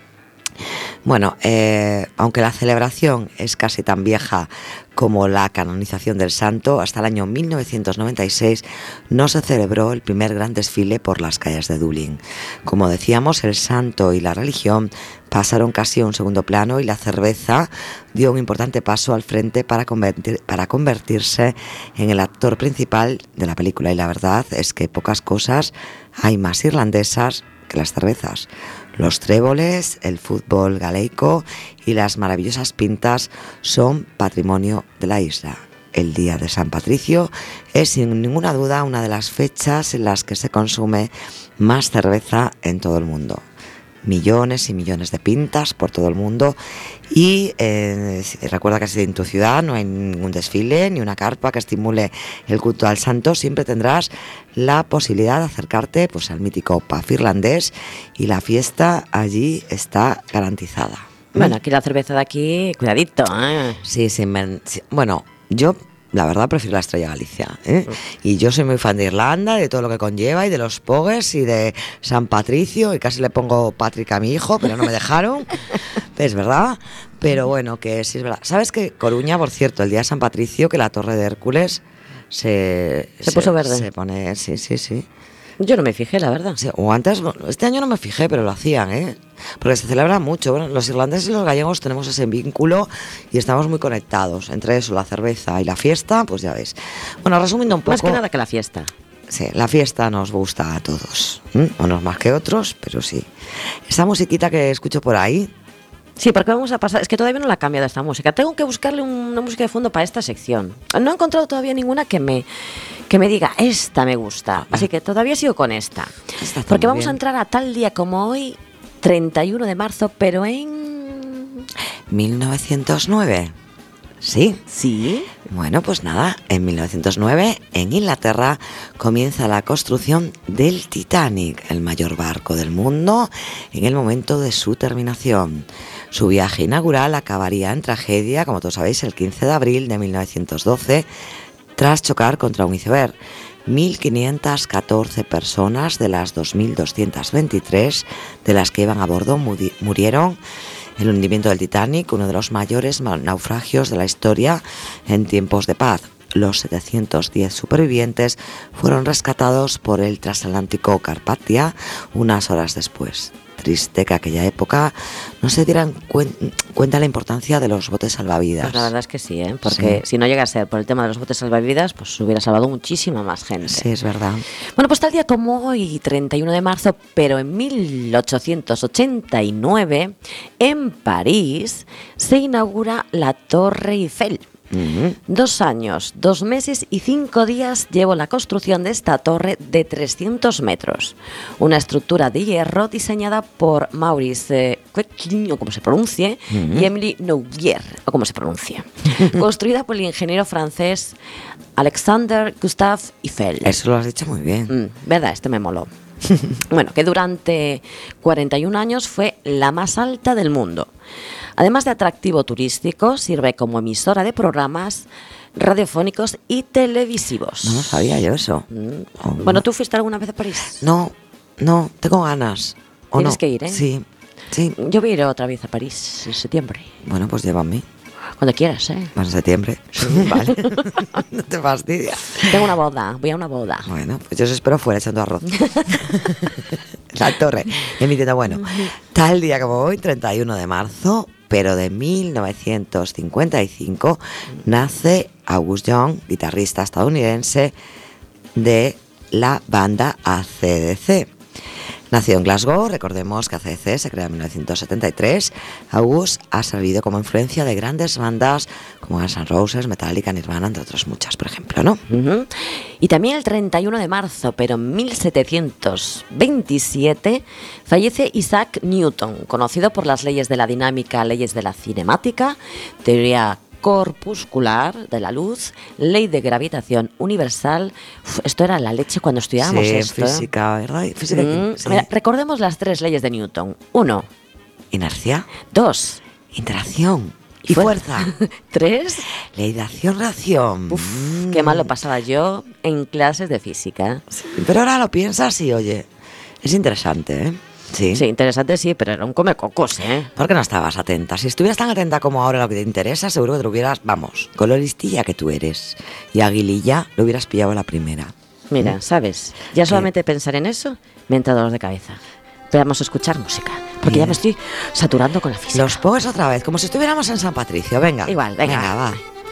Bueno, eh, aunque la celebración es casi tan vieja como la canonización del santo, hasta el año mil novecientos noventa y seis no se celebró el primer gran desfile por las calles de Dublín. Como decíamos, el santo y la religión pasaron casi a un segundo plano y la cerveza dio un importante paso al frente para, convertir, para convertirse en el actor principal de la película. Y la verdad es que pocas cosas hay más irlandesas que las cervezas. Los tréboles, el fútbol galeico y las maravillosas pintas son patrimonio de la isla. El Día de San Patricio es sin ninguna duda una de las fechas en las que se consume más cerveza en todo el mundo. Millones y millones de pintas por todo el mundo y eh, recuerda que si en tu ciudad no hay ningún desfile ni una carpa que estimule el culto al santo, siempre tendrás la posibilidad de acercarte pues, al mítico pub irlandés y la fiesta allí está garantizada. Bueno, aquí la cerveza de aquí, cuidadito, ¿eh? Sí, sí, me, sí. Bueno, yo la verdad prefiero la Estrella Galicia, ¿eh? Y yo soy muy fan de Irlanda, de todo lo que conlleva y de los pogues y de San Patricio, y casi le pongo Patrick a mi hijo, pero no me dejaron. Es verdad, pero bueno, que sí es verdad. ¿Sabes que Coruña, por cierto, el día de San Patricio, que la Torre de Hércules se, se, se puso verde? Se pone, sí, sí, sí. Yo no me fijé, la verdad. Sí, o antes, este año no me fijé, pero lo hacían, ¿eh? Porque se celebra mucho. Bueno, los irlandeses y los gallegos tenemos ese vínculo y estamos muy conectados. Entre eso, la cerveza y la fiesta, pues ya ves. Bueno, resumiendo un poco... Más que nada que la fiesta. Sí, la fiesta nos gusta a todos. ¿eh? Unos más que otros, pero sí. Esa musiquita que escucho por ahí... Sí, porque vamos a pasar... Es que todavía no la he cambiado esta música. Tengo que buscarle una música de fondo para esta sección. No he encontrado todavía ninguna que me... que me diga, esta me gusta. Así que todavía sigo con esta. Porque vamos bien. A entrar a tal día como hoy, treinta y uno de marzo, pero en... mil novecientos nueve. ¿Sí? Sí. Bueno, pues nada, en mil novecientos nueve, en Inglaterra, comienza la construcción del Titanic, el mayor barco del mundo, en el momento de su terminación. Su viaje inaugural acabaría en tragedia, como todos sabéis, el quince de abril de mil novecientos doce, tras chocar contra un iceberg. mil quinientas catorce personas de las dos mil doscientas veintitrés de las que iban a bordo muri- murieron. El hundimiento del Titanic, uno de los mayores naufragios de la historia en tiempos de paz. Los setecientos diez supervivientes fueron rescatados por el transatlántico Carpathia unas horas después. Triste que aquella época no se dieran cuen- cuenta de la importancia de los botes salvavidas. Pues la verdad es que sí, ¿eh? Porque sí. Si no llega a ser por el tema de los botes salvavidas, pues hubiera salvado muchísima más gente. Sí, es verdad. Bueno, pues tal día como hoy, treinta y uno de marzo, pero en mil ochocientos ochenta y nueve, en París, se inaugura la Torre Eiffel. Uh-huh. Dos años, dos meses y cinco días llevó la construcción de esta torre de trescientos metros. Una estructura de hierro diseñada por Maurice Queclin, o como se pronuncie, uh-huh. y Émile Nouvier, o como se pronuncie. Construida por el ingeniero francés Alexander Gustave Eiffel. Eso lo has dicho muy bien. Mm, ¿verdad? Este me moló. Bueno, que durante cuarenta y un años fue la más alta del mundo. Además de atractivo turístico, sirve como emisora de programas radiofónicos y televisivos. No sabía yo eso. Mm. Oh, bueno, ¿tú fuiste alguna vez a París? No, no, tengo ganas. ¿O Tienes no? que ir, ¿eh? Sí, sí. Yo voy a ir otra vez a París en septiembre. Bueno, pues llévame. Cuando quieras, ¿eh? Vas en septiembre. Sí, vale. No te fastidia. Tengo una boda, voy a una boda. Bueno, pues yo os espero fuera echando arroz. La torre. Emitiendo, bueno, tal día como hoy, treinta y uno de marzo, pero de mil novecientos cincuenta y cinco, nace Angus Young, guitarrista estadounidense de la banda A C D C. Nacido en Glasgow, recordemos que A C D C se crea en mil novecientos setenta y tres. Angus ha servido como influencia de grandes bandas como Guns N' Roses, Metallica, Nirvana, entre otras muchas, por ejemplo, ¿no? Uh-huh. Y también el treinta y uno de marzo, pero en mil setecientos veintisiete, fallece Isaac Newton, conocido por las leyes de la dinámica, leyes de la cinemática, teoría corpuscular de la luz, ley de gravitación universal. Uf, esto era la leche cuando estudiábamos sí, esto. Física, ¿verdad? Física. Mm, Sí. Mira, recordemos las tres leyes de Newton. Uno. Inercia. Dos. Interacción. Y fuerza. Tres. Ley de acción-reacción. Uf, mm. Qué mal lo pasaba yo en clases de física. Sí, pero ahora lo piensas y, oye, es interesante, ¿eh? Sí. Sí, interesante sí, pero era un comecocos, ¿eh? ¿Por qué no estabas atenta? Si estuvieras tan atenta como ahora a lo que te interesa, seguro que te lo hubieras, vamos, con lo listilla que tú eres y aguililla, lo hubieras pillado a la primera. Mira, ¿Mm? ¿sabes? Ya solamente pensar en eso me entra dolor de cabeza. Pero vamos a escuchar música, porque Bien. ya me estoy saturando con la física. Los Pogues otra vez, como si estuviéramos en San Patricio, venga. Igual, venga. Venga, va.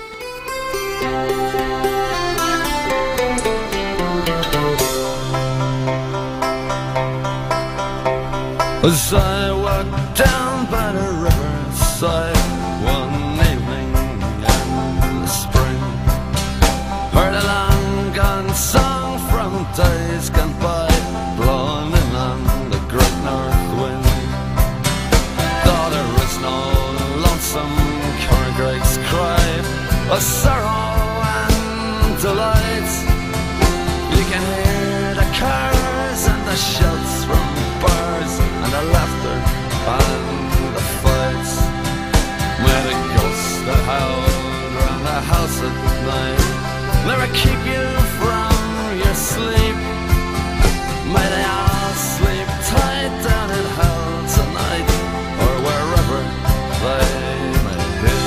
As I walked down by the riverside one evening in the spring, heard a long gone song from days gone by, blowing in on the great north wind. Though there was no lonesome corncrakes cry of sorrow and delight, you can hear the cars and the shouts from bars and the laughter and the fights. May the ghosts that howled round the house at night never keep you from your sleep. May they all sleep tight down in hell tonight, or wherever they may be.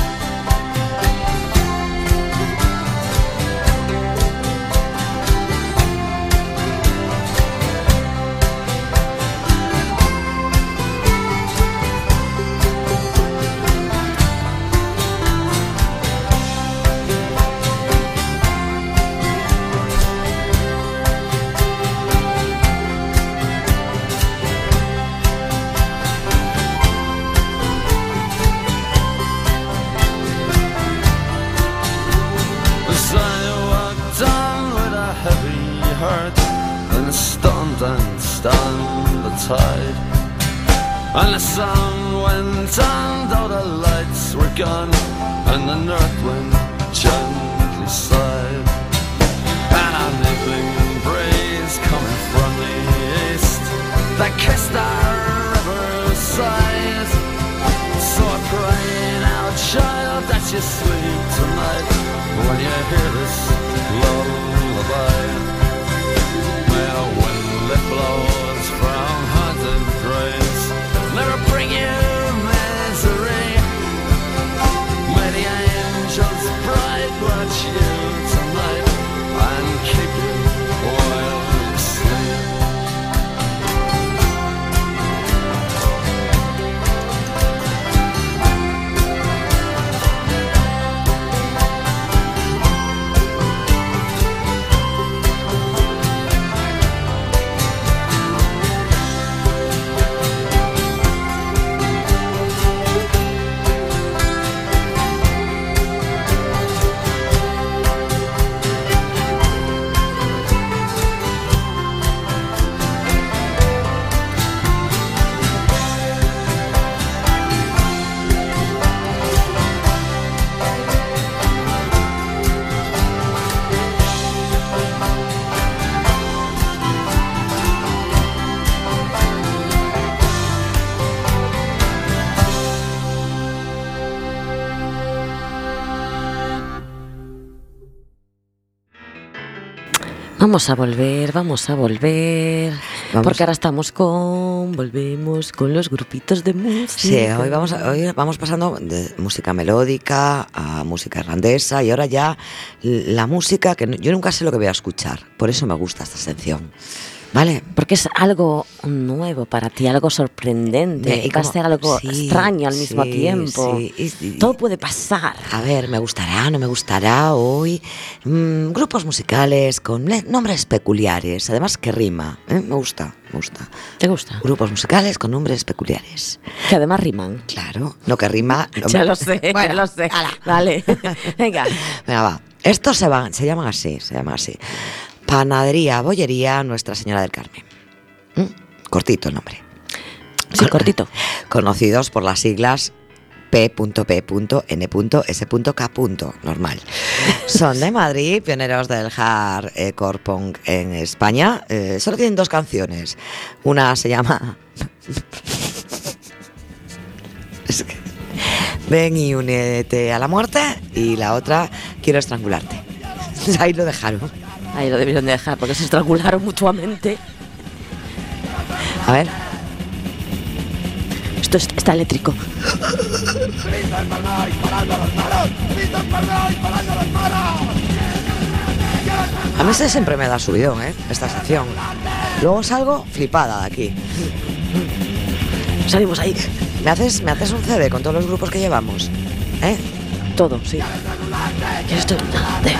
As I walked on with a heavy heart, and a stunned and stunned the tide, and the sun went on though the lights were gone, and the north wind gently sighed, and an evening breeze coming from the east that kissed our riverside. So I pray now, child, that you sleep tonight when you hear this lullaby. the bay. Where a wind that blows from haunted graves never bring you misery. May the angels bright watch you tonight and keep you while you sleep. Vamos a volver, vamos a volver. Vamos. Porque ahora estamos con. Volvemos con los grupitos de música. Sí, hoy vamos, a- hoy vamos pasando de música melódica a música irlandesa y ahora ya la música que no- yo nunca sé lo que voy a escuchar. Por eso me gusta esta sección. ¿Vale? Porque es algo nuevo para ti, algo sorprendente. Y Y va a como- ser algo sí, extraño al mismo sí, tiempo. sí, y- y- Todo puede pasar. A ver, me gustará, no me gustará hoy. Mm, grupos musicales con le- nombres peculiares, además que rima. ¿eh? Me gusta, me gusta. ¿Te gusta? Grupos musicales con nombres peculiares. Que además riman. Claro, no que rima. no Ya me- lo sé, ya Bueno, lo sé. ala. Vale. Venga. Venga, va. Estos se van, se llaman así, se llaman así. Panadería, bollería, Nuestra Señora del Carmen. ¿Mm? Cortito el nombre. Sí, cortito. Conocidos por las siglas P P N S K. Normal. Son de Madrid, pioneros del hardcore punk en España. Eh, solo tienen dos canciones. Una se llama Es que- Ven y únete a la muerte, y la otra, Quiero estrangularte. Ahí lo dejaron. Ahí lo debieron de dejar porque se estrangularon mutuamente. A ver. Esto es- está eléctrico. A mí este siempre me da subidón, ¿eh? Esta sección. Luego salgo flipada de aquí. Salimos ahí. ¿Me haces, me haces un C D con todos los grupos que llevamos? ¿Eh? Todo, sí. ¿Qué es esto? De-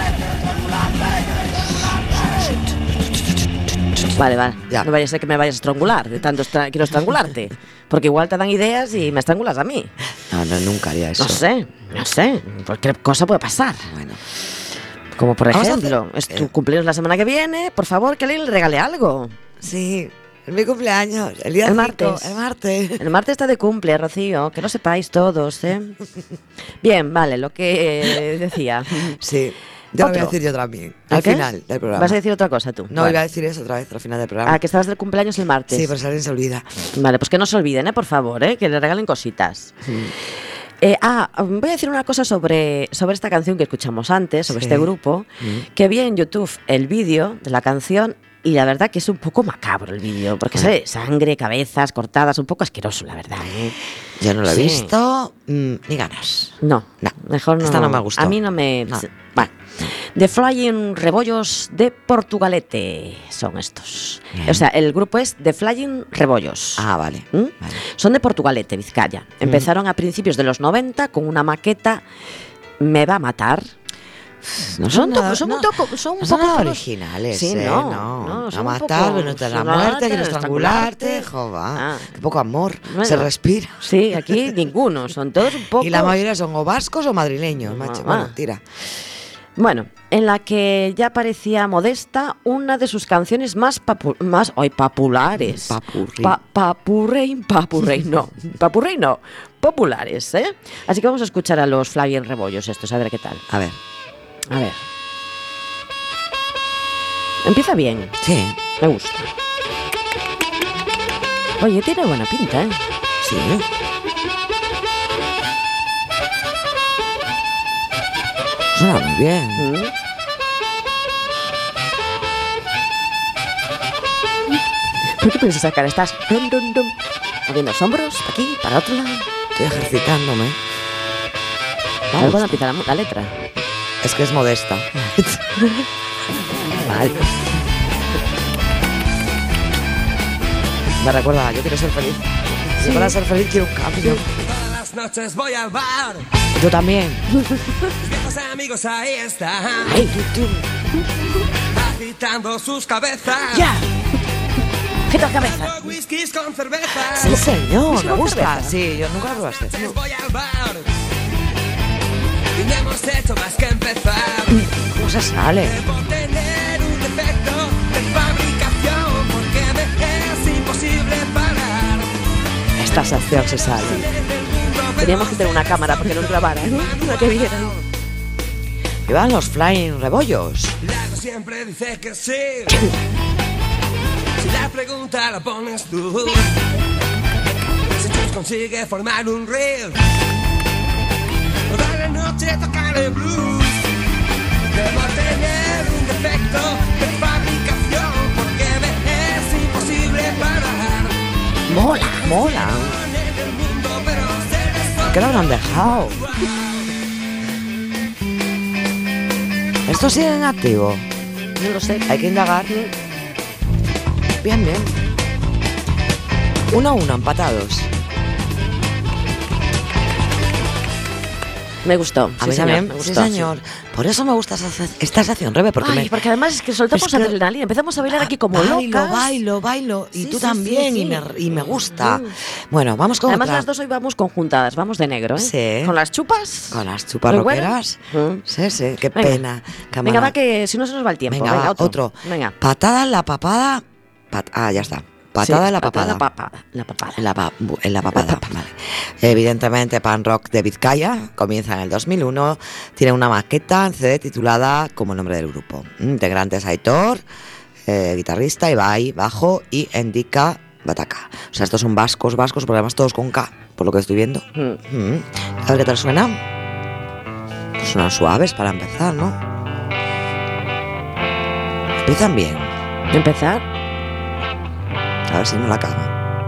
Vale, vale. Ya. No vaya a ser que me vayas a estrangular. De tanto estra- quiero estrangularte. Porque igual te dan ideas y me estrangulas a mí. No, no, nunca haría eso. No sé, no sé. Cualquier cosa puede pasar. Bueno. Como por Vamos a ejemplo, hacer- es tu eh. cumpleaños la semana que viene. Por favor, que alguien le regale algo. Sí, es mi cumpleaños. El día El cinco, martes. El martes. El martes está de cumple, Rocío. Que lo sepáis todos, ¿eh? Bien, vale, lo que eh, decía. Sí. Ya lo voy a Otro. decir yo también. Al ¿Qué? final del programa. ¿Vas a decir otra cosa tú? No, Vale. iba a decir eso otra vez al final del programa. Ah, que estabas del cumpleaños el martes. Sí, pero si alguien se olvida. Vale, pues que no se olviden, ¿eh? Por favor, ¿eh? Que le regalen cositas. Eh, ah, voy a decir una cosa sobre, sobre esta canción que escuchamos antes, sobre Sí. este grupo, Mm. que vi en YouTube el vídeo de la canción y la verdad que es un poco macabro el vídeo, porque Ah. se ve sangre, cabezas cortadas, un poco asqueroso, la verdad. ¿eh? Yo no lo he Sí. visto, mm, ni ganas. No, No, mejor no. esta no me gustó. A mí no me... No. Vale. The Flying Rebollos de Portugalete son estos. Bien. O sea, el grupo es The Flying Rebollos. Ah, vale. ¿Mm? Vale. Son de Portugalete, Vizcaya. Empezaron a principios de los noventa con una maqueta Me va a matar. No Son, to- nada- son no- un poco, son un no son poco nada todos- originales, Sí, ¿eh? no, no, no, a son un matar, poco- venute a la estrangularte, muerte, quiero estrangularte, estrangularte. jova, Ah. qué poco amor, Bueno. se respira. Sí, aquí ninguno, son todos un poco. Y la mayoría son o vascos o madrileños, macho. Ah. Bueno, tira. Bueno, en la que ya parecía modesta una de sus canciones más papu- más hoy populares. Papurri. Pa, papurrein, papurrein, no. Papurrein no. Populares, ¿eh? Así que vamos a escuchar a los Flying Rebollos estos, a ver qué tal. A ver, A ver. Empieza bien, sí, me gusta. Oye, tiene buena pinta, ¿eh? sí. Suena muy bien. Mm. ¿Por qué piensas sacar? Estás dum, dum, dum, moviendo los hombros, aquí, para otro lado. Estoy ejercitándome. A ver cuándo empieza la, la letra. Es que es modesta. Vale. Me recuerda, yo quiero ser feliz. Sí. Y para ser feliz quiero un cambio. Todas las noches voy al bar. Yo también. Mis viejos amigos ahí están, Ay, tú, tú. agitando sus cabezas. ¡Ya! ¡Quita la cabeza! Tomando whiskies con cerveza. Sí, señor, ¿Whisky me con gusta. cerveza? Sí, yo nunca lo probaste. Entonces voy al bar. Y no hemos hecho más que empezar. ¿Cómo se sale? Debo tener un defecto de fabricación, porque me es imposible parar. Esta sección se sale. Teníamos que tener una cámara porque nos grabara, ¿no? Para que vieran. Y van los flying rebollos. Lago siempre dice que sí. Si la pregunta la pones tú. Si Chus consigue formar un reel, toda la noche tocar el blues. Debo tener un defecto de fabricación, porque me es imposible parar. Mola, mola. En el mundo, pero se ¿Por qué lo habrán dejado? ¿Esto sigue en activo? No lo sé. Hay que indagar. Bien, bien. Uno a uno, empatados. Me gustó. A sí, mí señor, también, me sí gustó, señor. Por eso me gusta esta, esta sección, Rebe, porque Ay, me... porque además es que soltamos Es que- adrenalina, empezamos a bailar aquí como bailo, locas. bailo, bailo. Y Sí, tú sí, también, sí, y, sí. me, y me gusta. Mm. Bueno, vamos con Además otra. las dos hoy vamos conjuntadas, vamos de negro, ¿eh? Sí. Con las chupas. Con las chupas Muy roqueras. buenas. Mm. Sí, sí, qué Venga. pena. cámara. Venga, va que si no se nos va el tiempo. Venga, Venga, va, otro. otro. Venga. Patada en la papada. Pat- ah, ya está. Patada Sí, en la patada papada. en la papada. La papada. En la, pa- bu- en la papada, vale. Evidentemente, Pan Rock de Vizcaya comienza en el dos mil uno. Tiene una maqueta en C D titulada como el nombre del grupo. Integrantes Aitor, eh, guitarrista, Ibai, bajo y Endika, bataca. O sea, estos son vascos, vascos, porque además todos con K, por lo que estoy viendo. Mm. Mm. A ver qué tal suena. Pues suenan suaves para empezar, ¿no? Empiezan bien. Empezar. A ver si no la cagan.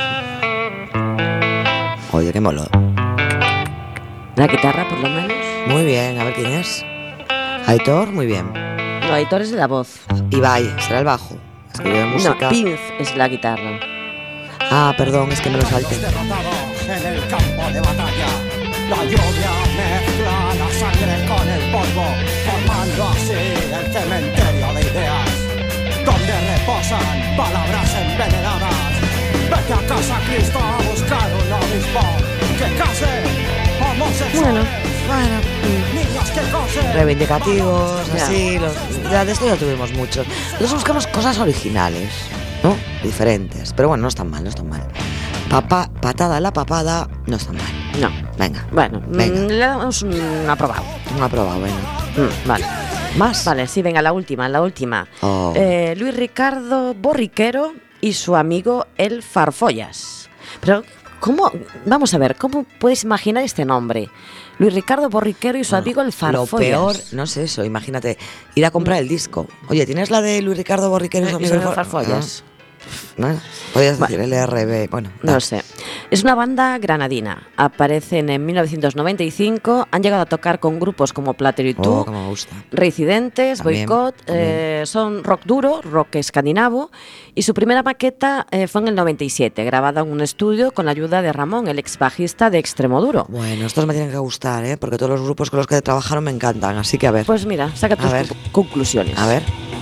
Oye, qué molo. La guitarra, por lo menos. Muy bien, a ver quién es. Aitor, muy bien. No, Aitor es la voz. Ibai, será el bajo. Es que yo de música. No, Pinz es la guitarra. Ah, perdón, es que me lo salté. Derrotados en el campo de batalla, la lluvia mezcla la sangre con el polvo, formando así el cementerio de ideas, donde reposan palabras envenenadas. Vete a casa, Cristo, a buscar un obispo que case homosexuales. Bueno, Niños que cosen. reivindicativos, Ya. así. Los, ya de esto ya tuvimos muchos. Nosotros buscamos cosas originales, ¿no? Diferentes. Pero bueno, no están mal, no están mal. Papá, patada a la papada, no está mal. No. Venga, Bueno, Venga. mm, le damos un aprobado. un aprobado, venga. Mm, vale. ¿Más? Vale, sí, venga, la última, la última. Oh. Eh, Luis Ricardo Borriquero y su amigo El Farfollas. Pero, ¿cómo? Vamos a ver, ¿cómo puedes imaginar este nombre? Luis Ricardo Borriquero y su amigo El Lo Farfollas. peor, no es eso, imagínate, ir a comprar el disco. Oye, ¿tienes la de Luis Ricardo Borriquero y su Y amigo su el amigo Far- Farfollas. Ah, ¿no? Podrías Vale. decir L R B, bueno. No da. sé. Es una banda granadina. Aparecen en mil novecientos noventa y cinco. Han llegado a tocar con grupos como Plater y tú, Oh, como me gusta. Reincidentes, También, Boicot. también. eh, son rock duro, rock escandinavo. Y su primera maqueta eh, fue en el noventa y siete, grabada en un estudio con la ayuda de Ramón, el ex bajista de Extremoduro. Bueno, estos me tienen que gustar, ¿eh? Porque todos los grupos con los que trabajaron me encantan, así que a ver. Pues mira, saca tus A ver. cu- conclusiones. A ver.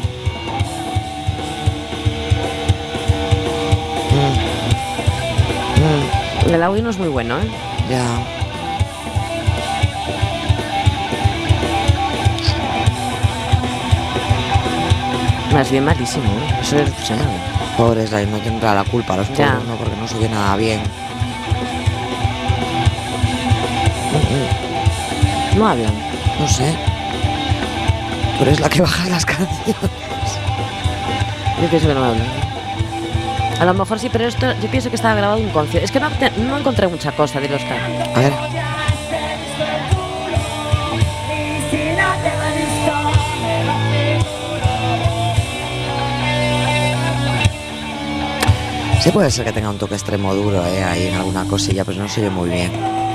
Mm, mm, El audio no es muy bueno, ¿eh? ya. Más bien malísimo, ¿eh? Eso es obsesionado. Pobres, ahí no tendrá la culpa los Ya. pobres, ¿no? Porque no se oye nada bien. Mm, No hablan. mm, No sé. Tú eres la que baja las canciones. Yo pienso que no hablan. A lo mejor sí, pero esto yo pienso que estaba grabado en un concierto. Es que no, te- no encontré mucha cosa de los caras. A ver. Sí puede ser que tenga un toque extremo duro, ¿eh? Ahí en alguna cosilla, pero no se oye muy bien.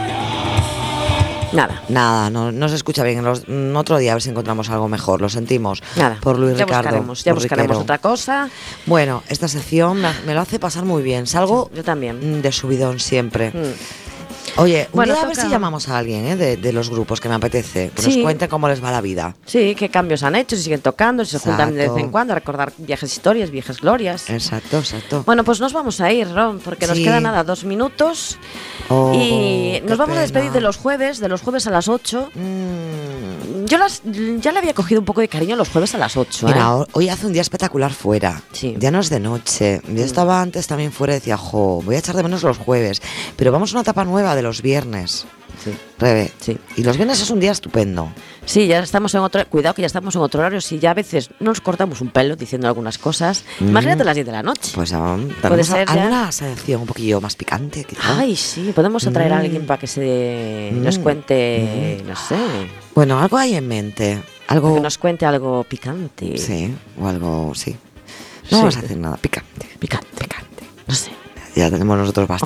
Nada. Nada, no, no se escucha bien. Los, otro día a ver si encontramos algo mejor. Lo sentimos. Nada. Por Luis ya Ricardo. Buscaremos, ya por buscaremos Riquero. otra cosa. Bueno, esta sección me, me lo hace pasar muy bien. Salgo Yo también. mm, de subidón siempre. Mm. Oye, un Bueno, día a ver toca- si llamamos a alguien, ¿eh? de, de los grupos que me apetece. Que Sí. nos cuente cómo les va la vida. Sí, qué cambios han hecho, si siguen tocando, si se juntan de vez en Exacto. cuando a recordar viejas historias, viejas glorias. Exacto, exacto. Bueno, pues nos vamos a ir, Ron, porque nos Sí. quedan nada, dos minutos. Oh, y qué nos vamos a despedir pena. de los jueves, de los jueves a las ocho. Mm. Yo las, ya le había cogido un poco de cariño los jueves a las ocho. Mira, ¿eh? ho- hoy hace un día espectacular fuera. Sí. Ya no es de noche. Yo estaba antes también fuera y decía, jo, voy a echar de menos los jueves. Pero vamos a una etapa nueva de los viernes. Sí. Rebe. Sí. Y los viernes es un día estupendo. Sí, ya estamos en otro. Cuidado que ya estamos en otro horario. Si ya a veces nos cortamos un pelo diciendo algunas cosas. Mm. Imagínate las diez de la noche. Pues um, Puede tenemos ser ya- alguna sección un poquillo más picante, quizá. Ay, sí, podemos atraer a Mm. alguien para que se nos Mm. cuente, no sé, Bueno, algo hay en mente. para Algo. que nos cuente algo picante. Sí, o algo, sí. No Sí. vamos a hacer nada picante. Picante, picante, no sé. Ya tenemos nosotros bastante.